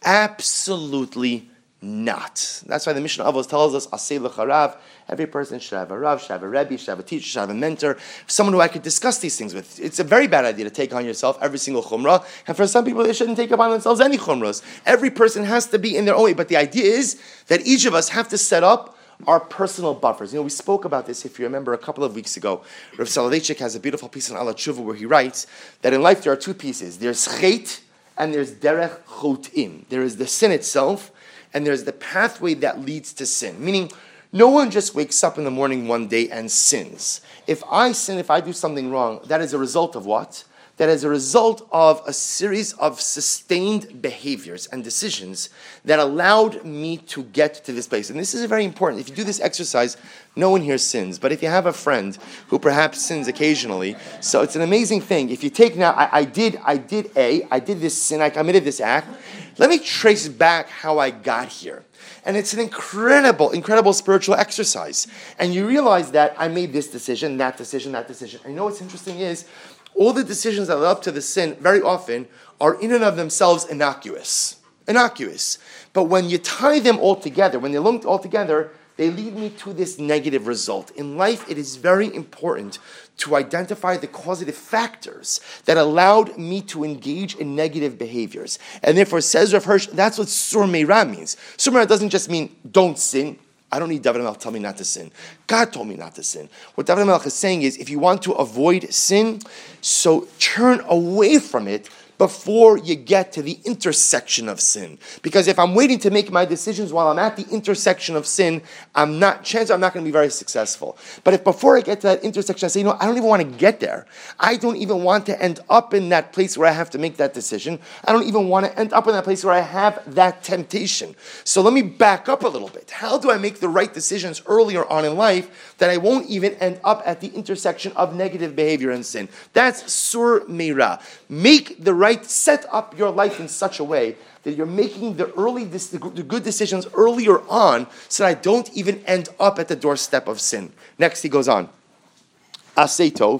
Absolutely not. That's why the Mishnah Avos tells us, Aseh l'charav, every person should have a rav, should have a rebbe, should have a teacher, should have a mentor, someone who I could discuss these things with. It's a very bad idea to take on yourself every single chumrah, and for some people they shouldn't take upon themselves any chumras. Every person has to be in their own way, but the idea is that each of us have to set up our personal buffers. You know, we spoke about this, if you remember, a couple of weeks ago. Rav Soloveitchik has a beautiful piece on Ala Tshuva where he writes that in life there are two pieces. There's chet and there's derech chotim. There is the sin itself, and there's the pathway that leads to sin. Meaning, no one just wakes up in the morning one day and sins. If I sin, if I do something wrong, that is a result of what? That is a result of a series of sustained behaviors and decisions that allowed me to get to this place. And this is very important. If you do this exercise, no one here sins. But if you have a friend who perhaps sins occasionally, so it's an amazing thing. If you take now, I, I did, I did A, I did this sin, I committed this act. Let me trace back how I got here. And it's an incredible, incredible spiritual exercise. And you realize that I made this decision, that decision, that decision. And you know what's interesting is, all the decisions that led up to the sin very often are in and of themselves innocuous. Innocuous. But when you tie them all together, when they're lumped all together, they lead me to this negative result. In life, it is very important to identify the causative factors that allowed me to engage in negative behaviors. And therefore, says Rav Hirsch, that's what Sur Meira means. Sur Meira doesn't just mean don't sin. I don't need David HaMelech to tell me not to sin. God told me not to sin. What David HaMelech is saying is, if you want to avoid sin, so turn away from it before you get to the intersection of sin. Because if I'm waiting to make my decisions while I'm at the intersection of sin, I'm not, chances I'm not going to be very successful. But if before I get to that intersection, I say, you know, I don't even want to get there. I don't even want to end up in that place where I have to make that decision. I don't even want to end up in that place where I have that temptation. So let me back up a little bit. How do I make the right decisions earlier on in life that I won't even end up at the intersection of negative behavior and sin? That's Sur Meira. Make the right, set up your life in such a way that you're making the early, the good decisions earlier on, so that I don't even end up at the doorstep of sin. Next, he goes on. Aseh tov,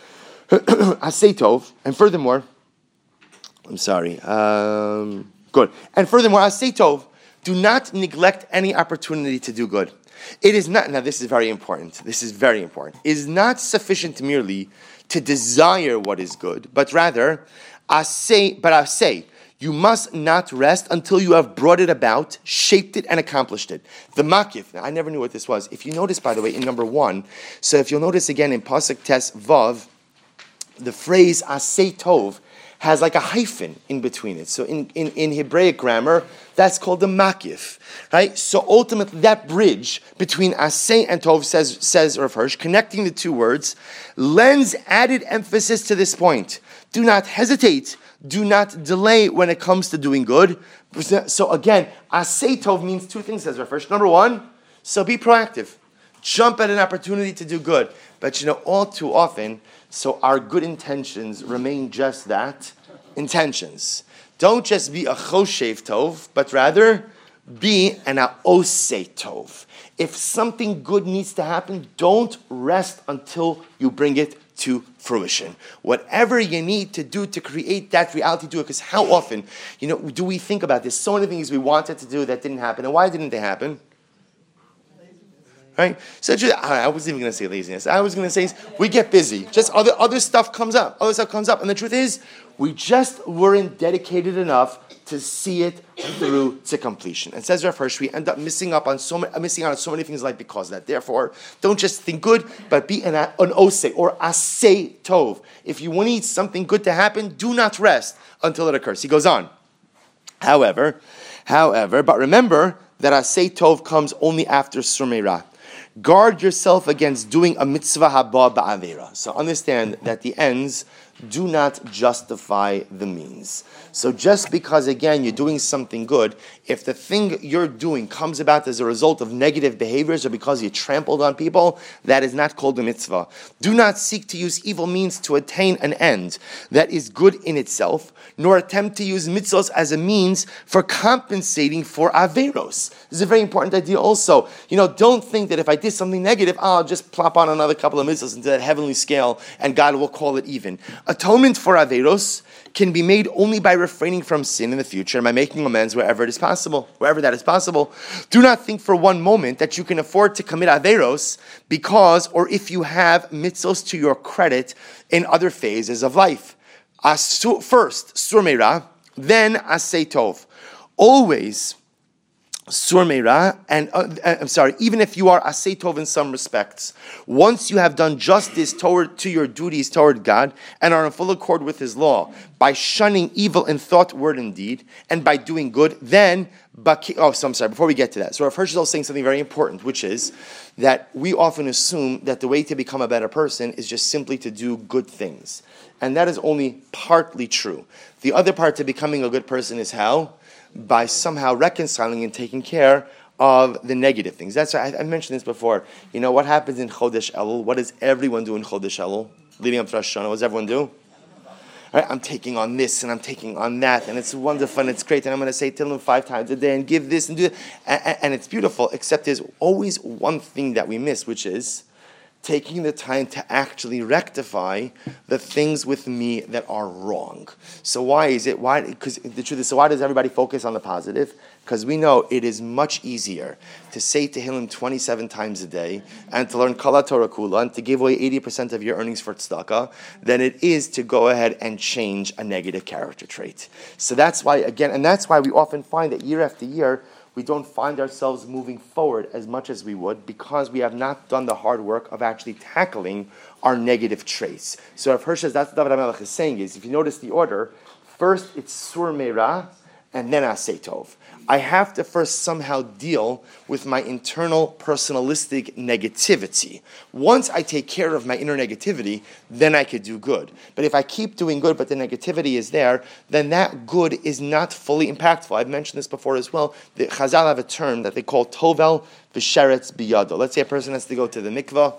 Aseh tov, and furthermore, I'm sorry, um, good. And furthermore, Aseh tov, do not neglect any opportunity to do good. It is not, now this is very important, this is very important. It is not sufficient merely to desire what is good, but rather, I say, but I say, you must not rest until you have brought it about, shaped it, and accomplished it. The makif, now I never knew what this was. If you notice, by the way, in number one, so if you'll notice again in Pasuk Tes Vav, the phrase Aseh Tov has like a hyphen in between it. So in, in, in Hebraic grammar, that's called the makif, right? So ultimately, that bridge between Aseh and Tov, says, says Rav Hirsch, connecting the two words, lends added emphasis to this point. Do not hesitate. Do not delay when it comes to doing good. So again, Aseh Tov means two things, says Rav Hirsch. Number one, so be proactive. Jump at an opportunity to do good. But you know, all too often, so our good intentions remain just that, intentions. Don't just be a choshev tov, but rather be an aoseh tov. If something good needs to happen, don't rest until you bring it to fruition. Whatever you need to do to create that reality, do it. Because how often, you know, do we think about this? So many things we wanted to do that didn't happen. And why didn't they happen? Right? So just, I wasn't even going to say laziness. I was going to say we get busy. Just other other stuff comes up. Other stuff comes up. And the truth is, we just weren't dedicated enough to see it through to completion. And says Rav Hirsch, we end up missing up on so many, missing out on so many things like because of that. Therefore, don't just think good, but be an, an oseh or aseh tov. If you want to need something good to happen, do not rest until it occurs. He goes on. However, however, but remember that aseh tov comes only after surmeirah. Guard yourself against doing a mitzvah haba ba'avera. So understand that the ends do not justify the means. So just because, again, you're doing something good, if the thing you're doing comes about as a result of negative behaviors or because you trampled on people, that is not called a mitzvah. Do not seek to use evil means to attain an end that is good in itself, nor attempt to use mitzvahs as a means for compensating for averos. This is a very important idea also. You know, don't think that if I did something negative, I'll just plop on another couple of mitzvahs into that heavenly scale and God will call it even. Atonement for averos can be made only by refraining from sin in the future and by making amends wherever it is possible, wherever that is possible. Do not think for one moment that you can afford to commit averos because, or if you have mitzvos to your credit in other phases of life. Asu, first, surmeira, then aseh tov. Always surmeira, and uh, I'm sorry, even if you are aseh tov in some respects, once you have done justice toward to your duties toward God and are in full accord with His law, by shunning evil in thought, word, and deed, and by doing good, then, baki- oh, so I'm sorry, before we get to that, so Rav Hirsch is saying something very important, which is that we often assume that the way to become a better person is just simply to do good things. And that is only partly true. The other part to becoming a good person is how? By somehow reconciling and taking care of the negative things. That's why I, I mentioned this before. You know, what happens in Chodesh Elul? What does everyone do in Chodesh Elul? Leading up to Rosh Hashanah, what does everyone do? Right, I'm taking on this and I'm taking on that, and it's wonderful and it's great, and I'm going to say Tehillim five times a day and give this and do that. And, and it's beautiful, except there's always one thing that we miss, which is taking the time to actually rectify the things with me that are wrong. So why is it? Why? Because the truth is, so why does everybody focus on the positive? Because we know it is much easier to say Tehillim twenty-seven times a day and to learn Kala Torah Kula and to give away eighty percent of your earnings for tzedakah than it is to go ahead and change a negative character trait. So that's why, again, and that's why we often find that year after year, we don't find ourselves moving forward as much as we would because we have not done the hard work of actually tackling our negative traits. So Rav Hirsch says, that's what David HaMelech is saying, is if you notice the order, first it's Sur Meirah, and then Aseh Tov. I have to first somehow deal with my internal personalistic negativity. Once I take care of my inner negativity, then I could do good. But if I keep doing good, but the negativity is there, then that good is not fully impactful. I've mentioned this before as well. The Chazal have a term that they call Tovel V'Sheretz Biyado. Let's say a person has to go to the mikvah.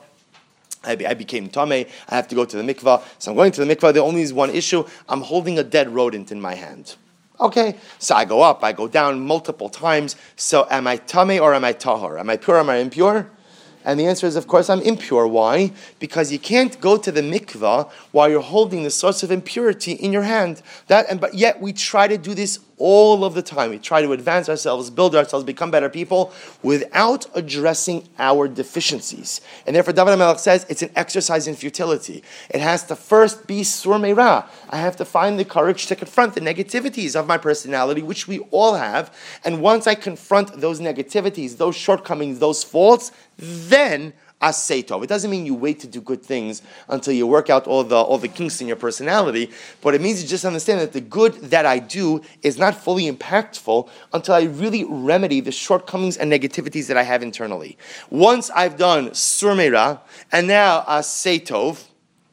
I, be, I became Tameh. I have to go to the mikvah. So I'm going to the mikvah. There only is one issue. I'm holding a dead rodent in my hand. Okay, so I go up, I go down multiple times. So am I tameh or am I tahor? Am I pure or am I impure? And the answer is, of course, I'm impure. Why? Because you can't go to the mikvah while you're holding the source of impurity in your hand. That, and but yet we try to do this all of the time. We try to advance ourselves, build ourselves, become better people without addressing our deficiencies. And therefore, David HaMelech says it's an exercise in futility. It has to first be sur meirah. I have to find the courage to confront the negativities of my personality, which we all have. And once I confront those negativities, those shortcomings, those faults, then Aseh Tov. It doesn't mean you wait to do good things until you work out all the all the kinks in your personality, but it means you just understand that the good that I do is not fully impactful until I really remedy the shortcomings and negativities that I have internally. Once I've done Sur Meirah, and now Aseh Tov,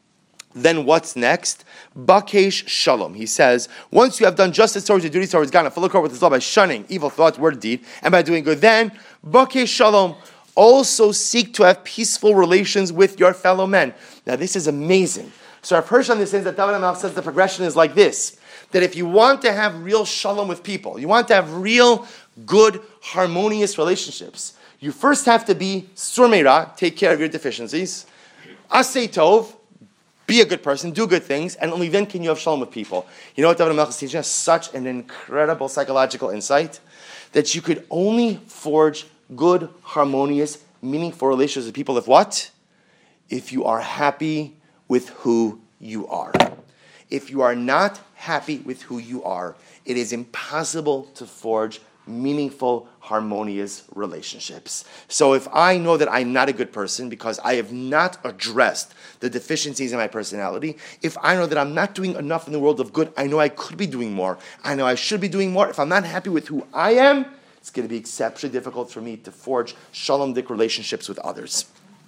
then what's next? Bakesh Shalom. He says, once you have done justice towards your duties towards God and full accord with His law by shunning evil thought, word, deed, and by doing good, then Bakesh Shalom. Also seek to have peaceful relations with your fellow men. Now this is amazing. So Rav Hirsch understands that David HaMelech says the progression is like this, that if you want to have real shalom with people, you want to have real, good, harmonious relationships, you first have to be Sur Meirah, take care of your deficiencies, Aseh Tov, be a good person, do good things, and only then can you have shalom with people. You know what David HaMelech is teaching us? Such an incredible psychological insight that you could only forge good, harmonious, meaningful relationships with people if what? If you are happy with who you are. If you are not happy with who you are, it is impossible to forge meaningful, harmonious relationships. So if I know that I'm not a good person because I have not addressed the deficiencies in my personality, if I know that I'm not doing enough in the world of good, I know I could be doing more. I know I should be doing more. If I'm not happy with who I am, it's going to be exceptionally difficult for me to forge shalom-dik relationships with others.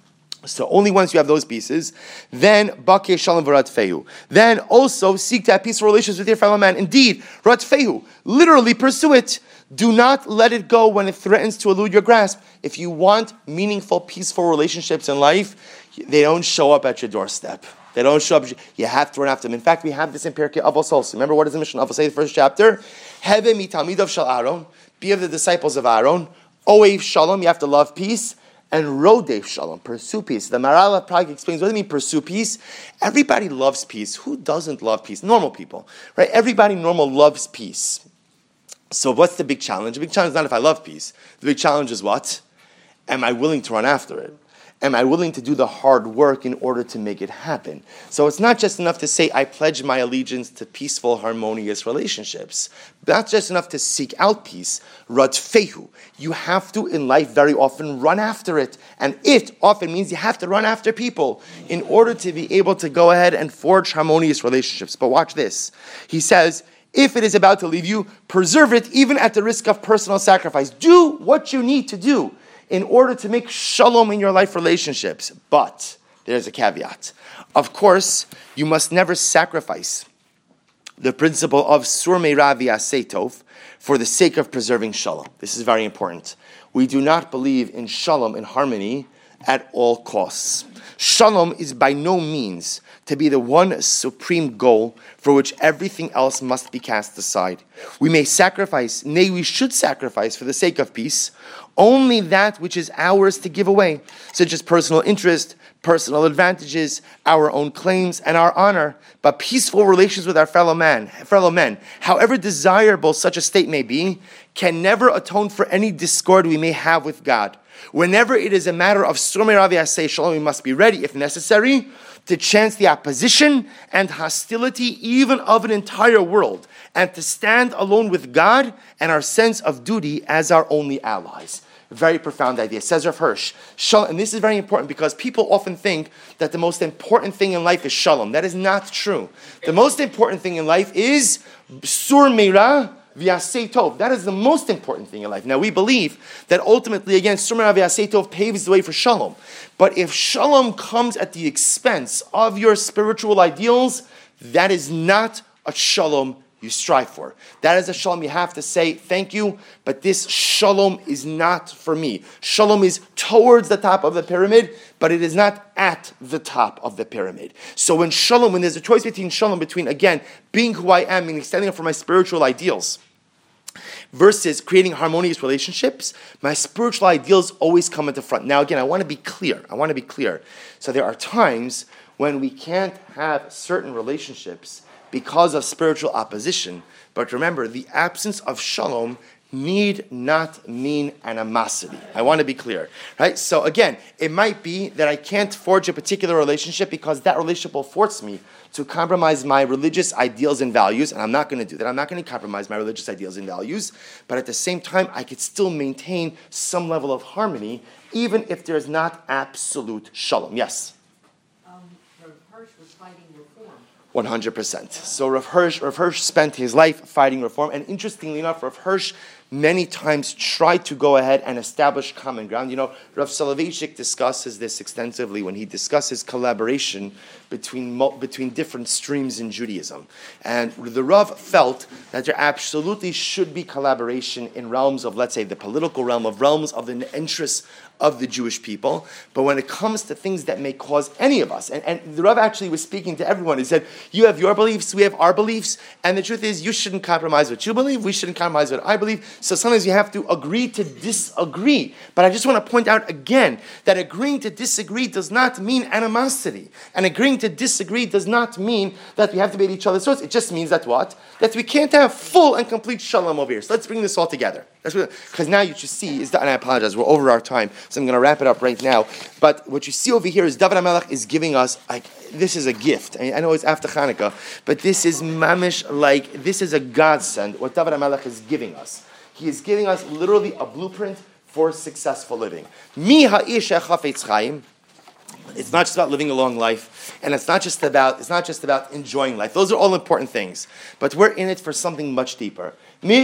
So only once you have those pieces, then bakeh shalom v'ratfehu. Then also seek to have peaceful relations with your fellow man. Indeed, ratfehu, literally pursue it. Do not let it go when it threatens to elude your grasp. If you want meaningful, peaceful relationships in life, they don't show up at your doorstep. They don't show up. You have to run after them. In fact, we have this in Pirkei Avos also. Remember what is the mission of Avos, the first chapter? Heve mitalmidav shel Aaron. Be of the disciples of Aaron. Oev shalom. You have to love peace. And rodev shalom. Pursue peace. The Maharal of Prague explains what does it mean pursue peace. Everybody loves peace. Who doesn't love peace? Normal people, right? Everybody normal loves peace. So what's the big challenge? The big challenge is not if I love peace. The big challenge is what? Am I willing to run after it? Am I willing to do the hard work in order to make it happen? So it's not just enough to say, I pledge my allegiance to peaceful, harmonious relationships. Not just enough to seek out peace. Ratfehu. You have to, in life, very often run after it. And it often means you have to run after people in order to be able to go ahead and forge harmonious relationships. But watch this. He says, if it is about to leave you, preserve it even at the risk of personal sacrifice. Do what you need to do in order to make shalom in your life relationships. But there's a caveat. Of course, you must never sacrifice the principle of sur meira v'aseh tov for the sake of preserving shalom. This is very important. We do not believe in shalom, in harmony, at all costs. Shalom is by no means to be the one supreme goal for which everything else must be cast aside. We may sacrifice, nay, we should sacrifice for the sake of peace, only that which is ours to give away, such as personal interest, personal advantages, our own claims, and our honor. But peaceful relations with our fellow man, fellow men, however desirable such a state may be, can never atone for any discord we may have with God. Whenever it is a matter of sur meira v'aseh shalom, we must be ready, if necessary, to chance the opposition and hostility even of an entire world, and to stand alone with God and our sense of duty as our only allies. Very profound idea. Says Rav Hirsch, shalom, and this is very important because people often think that the most important thing in life is shalom. That is not true. The most important thing in life is sur meira v'aseh tov. That is the most important thing in life. Now we believe that ultimately, again, sur meira v'aseh tov paves the way for shalom. But if shalom comes at the expense of your spiritual ideals, that is not a shalom you strive for. That is a shalom you have to say, thank you, but this shalom is not for me. Shalom is towards the top of the pyramid, but it is not at the top of the pyramid. So when shalom, when there's a choice between shalom, between, again, being who I am and standing up for my spiritual ideals, versus creating harmonious relationships, my spiritual ideals always come at the front. Now, again, I want to be clear. I want to be clear. So there are times when we can't have certain relationships because of spiritual opposition. But remember, the absence of shalom need not mean animosity. I want to be clear, right? So again, it might be that I can't forge a particular relationship because that relationship will force me to compromise my religious ideals and values, and I'm not going to do that. I'm not going to compromise my religious ideals and values, but at the same time, I could still maintain some level of harmony, even if there's not absolute shalom. Yes? Um, Rav Hirsch was fighting reform. one hundred percent. So Rav Hirsch, Rav Hirsch spent his life fighting reform, and interestingly enough, Rav Hirsch many times tried to go ahead and establish common ground. You know, Rav Soloveitchik discusses this extensively when he discusses collaboration between between different streams in Judaism. And the Rav felt that there absolutely should be collaboration in realms of, let's say, the political realm, of realms of the interests of the Jewish people. But when it comes to things that may cause any of us, and, and the Rav actually was speaking to everyone. He said, you have your beliefs, we have our beliefs, and the truth is you shouldn't compromise what you believe, we shouldn't compromise what I believe. So sometimes you have to agree to disagree. But I just want to point out again that agreeing to disagree does not mean animosity. And agreeing to disagree does not mean that we have to be at each other's throats. It just means that what? That we can't have full and complete shalom over here. So let's bring this all together. Because now you should see, is that, and I apologize, we're over our time, so I'm going to wrap it up right now. But what you see over here is David HaMelech is giving us, like, this is a gift. I, I know it's after Hanukkah, but this is mamish, like, this is a godsend, what David HaMelech is giving us. He is giving us literally a blueprint for successful living. Mi ha'ish ha'chafetz chaim. It's not just about living a long life, and it's not just about it's not just about enjoying life. Those are all important things, but we're in it for something much deeper.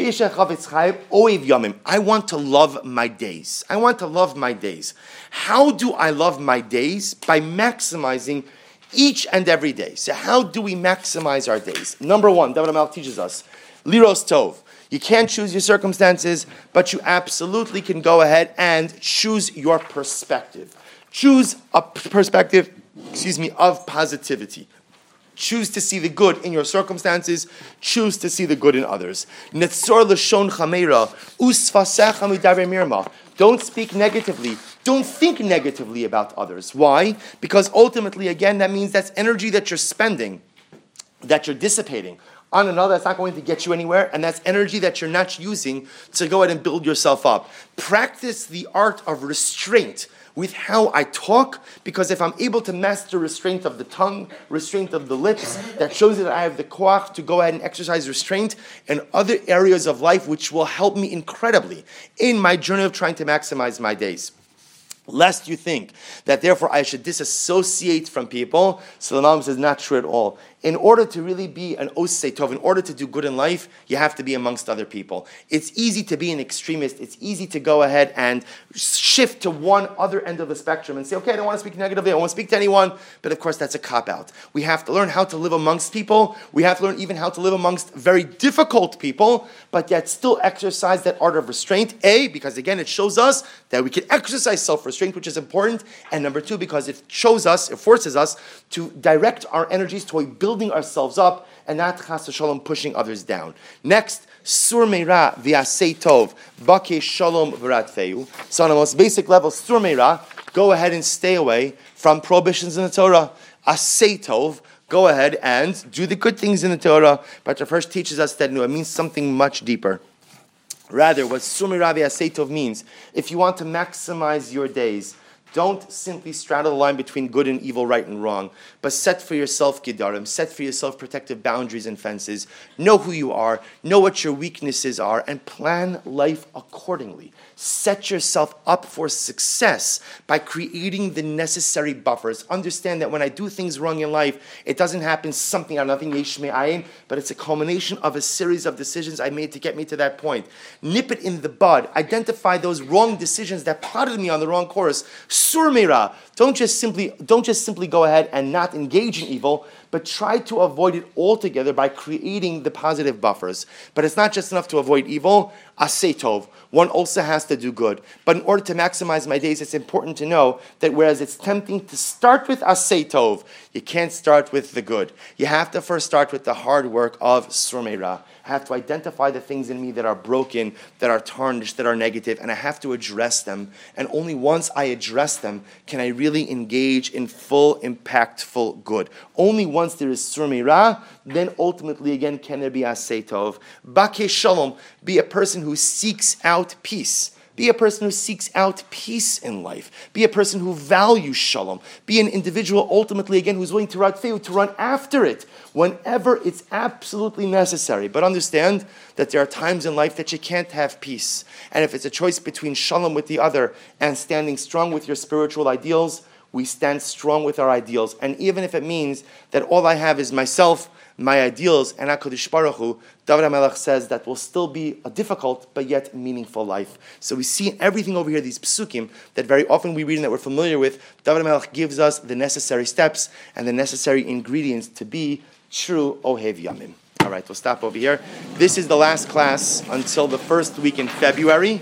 I want to love my days. I want to love my days. How do I love my days? By maximizing each and every day. So how do we maximize our days? Number one, David HaMelech teaches us, Liros Tov. You can't choose your circumstances, but you absolutely can go ahead and choose your perspective. Choose a perspective, excuse me, of positivity. Choose to see the good in your circumstances. Choose to see the good in others. Netzor l'shon chameira, usfasecha midaber mirma. Don't speak negatively. Don't think negatively about others. Why? Because ultimately, again, that means that's energy that you're spending, that you're dissipating on another. That's not going to get you anywhere, and that's energy that you're not using to go ahead and build yourself up. Practice the art of restraint with how I talk, because if I'm able to master restraint of the tongue, restraint of the lips, that shows that I have the koach to go ahead and exercise restraint in other areas of life, which will help me incredibly in my journey of trying to maximize my days. Lest you think that therefore I should disassociate from people, so the Malbim says not true at all. In order to really be an osei tov, in order to do good in life, you have to be amongst other people. It's easy to be an extremist. It's easy to go ahead and shift to one other end of the spectrum and say, okay, I don't want to speak negatively, I don't want to speak to anyone, but of course that's a cop-out. We have to learn how to live amongst people. We have to learn even how to live amongst very difficult people, but yet still exercise that art of restraint. A, because again, it shows us that we can exercise self-restraint, which is important, and number two, because it shows us, it forces us to direct our energies toward building ourselves up and not chas v'shalom pushing others down. Next, sur meira v'asei tov b'kei shalom v'ratfeu. So on the most basic level, sur meira, go ahead and stay away from prohibitions in the Torah. Asei tov, go ahead and do the good things in the Torah. But the first teaches us that no, it means something much deeper. Rather, what sur meira v'asei tov means, if you want to maximize your days, don't simply straddle the line between good and evil, right and wrong, but set for yourself gidarim, set for yourself protective boundaries and fences. Know who you are, know what your weaknesses are, and plan life accordingly. Set yourself up for success by creating the necessary buffers. Understand that when I do things wrong in life, it doesn't happen something out of nothing, yesh me'ayin, but it's a culmination of a series of decisions I made to get me to that point. Nip it in the bud. Identify those wrong decisions that plotted me on the wrong course. Sur meira. Don't just simply don't just simply go ahead and not engage in evil, but try to avoid it altogether by creating the positive buffers. But it's not just enough to avoid evil. Asei tov. One also has to do good. But in order to maximize my days, it's important to know that whereas it's tempting to start with asei tov, you can't start with the good. You have to first start with the hard work of sur meira. I have to identify the things in me that are broken, that are tarnished, that are negative, and I have to address them. And only once I address them can I really engage in full, impactful good. Only once there is sur meira, then ultimately again can there be asei tov. B'kei shalom, be a person who seeks out peace. Be a person who seeks out peace in life. Be a person who values shalom. Be an individual, ultimately, again, who's willing to ratfeu, to run after it whenever it's absolutely necessary. But understand that there are times in life that you can't have peace. And if it's a choice between shalom with the other and standing strong with your spiritual ideals, we stand strong with our ideals. And even if it means that all I have is myself, my ideals, and HaKadosh Baruch Hu, David HaMelech says that will still be a difficult but yet meaningful life. So we see everything over here, these psukim, that very often we read and that we're familiar with. David HaMelech gives us the necessary steps and the necessary ingredients to be true Ohev Yamim. All right, we'll stop over here. This is the last class until the first week in February.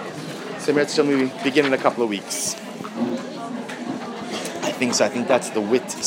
So we begin in a couple of weeks. I think so. I think that's the wit.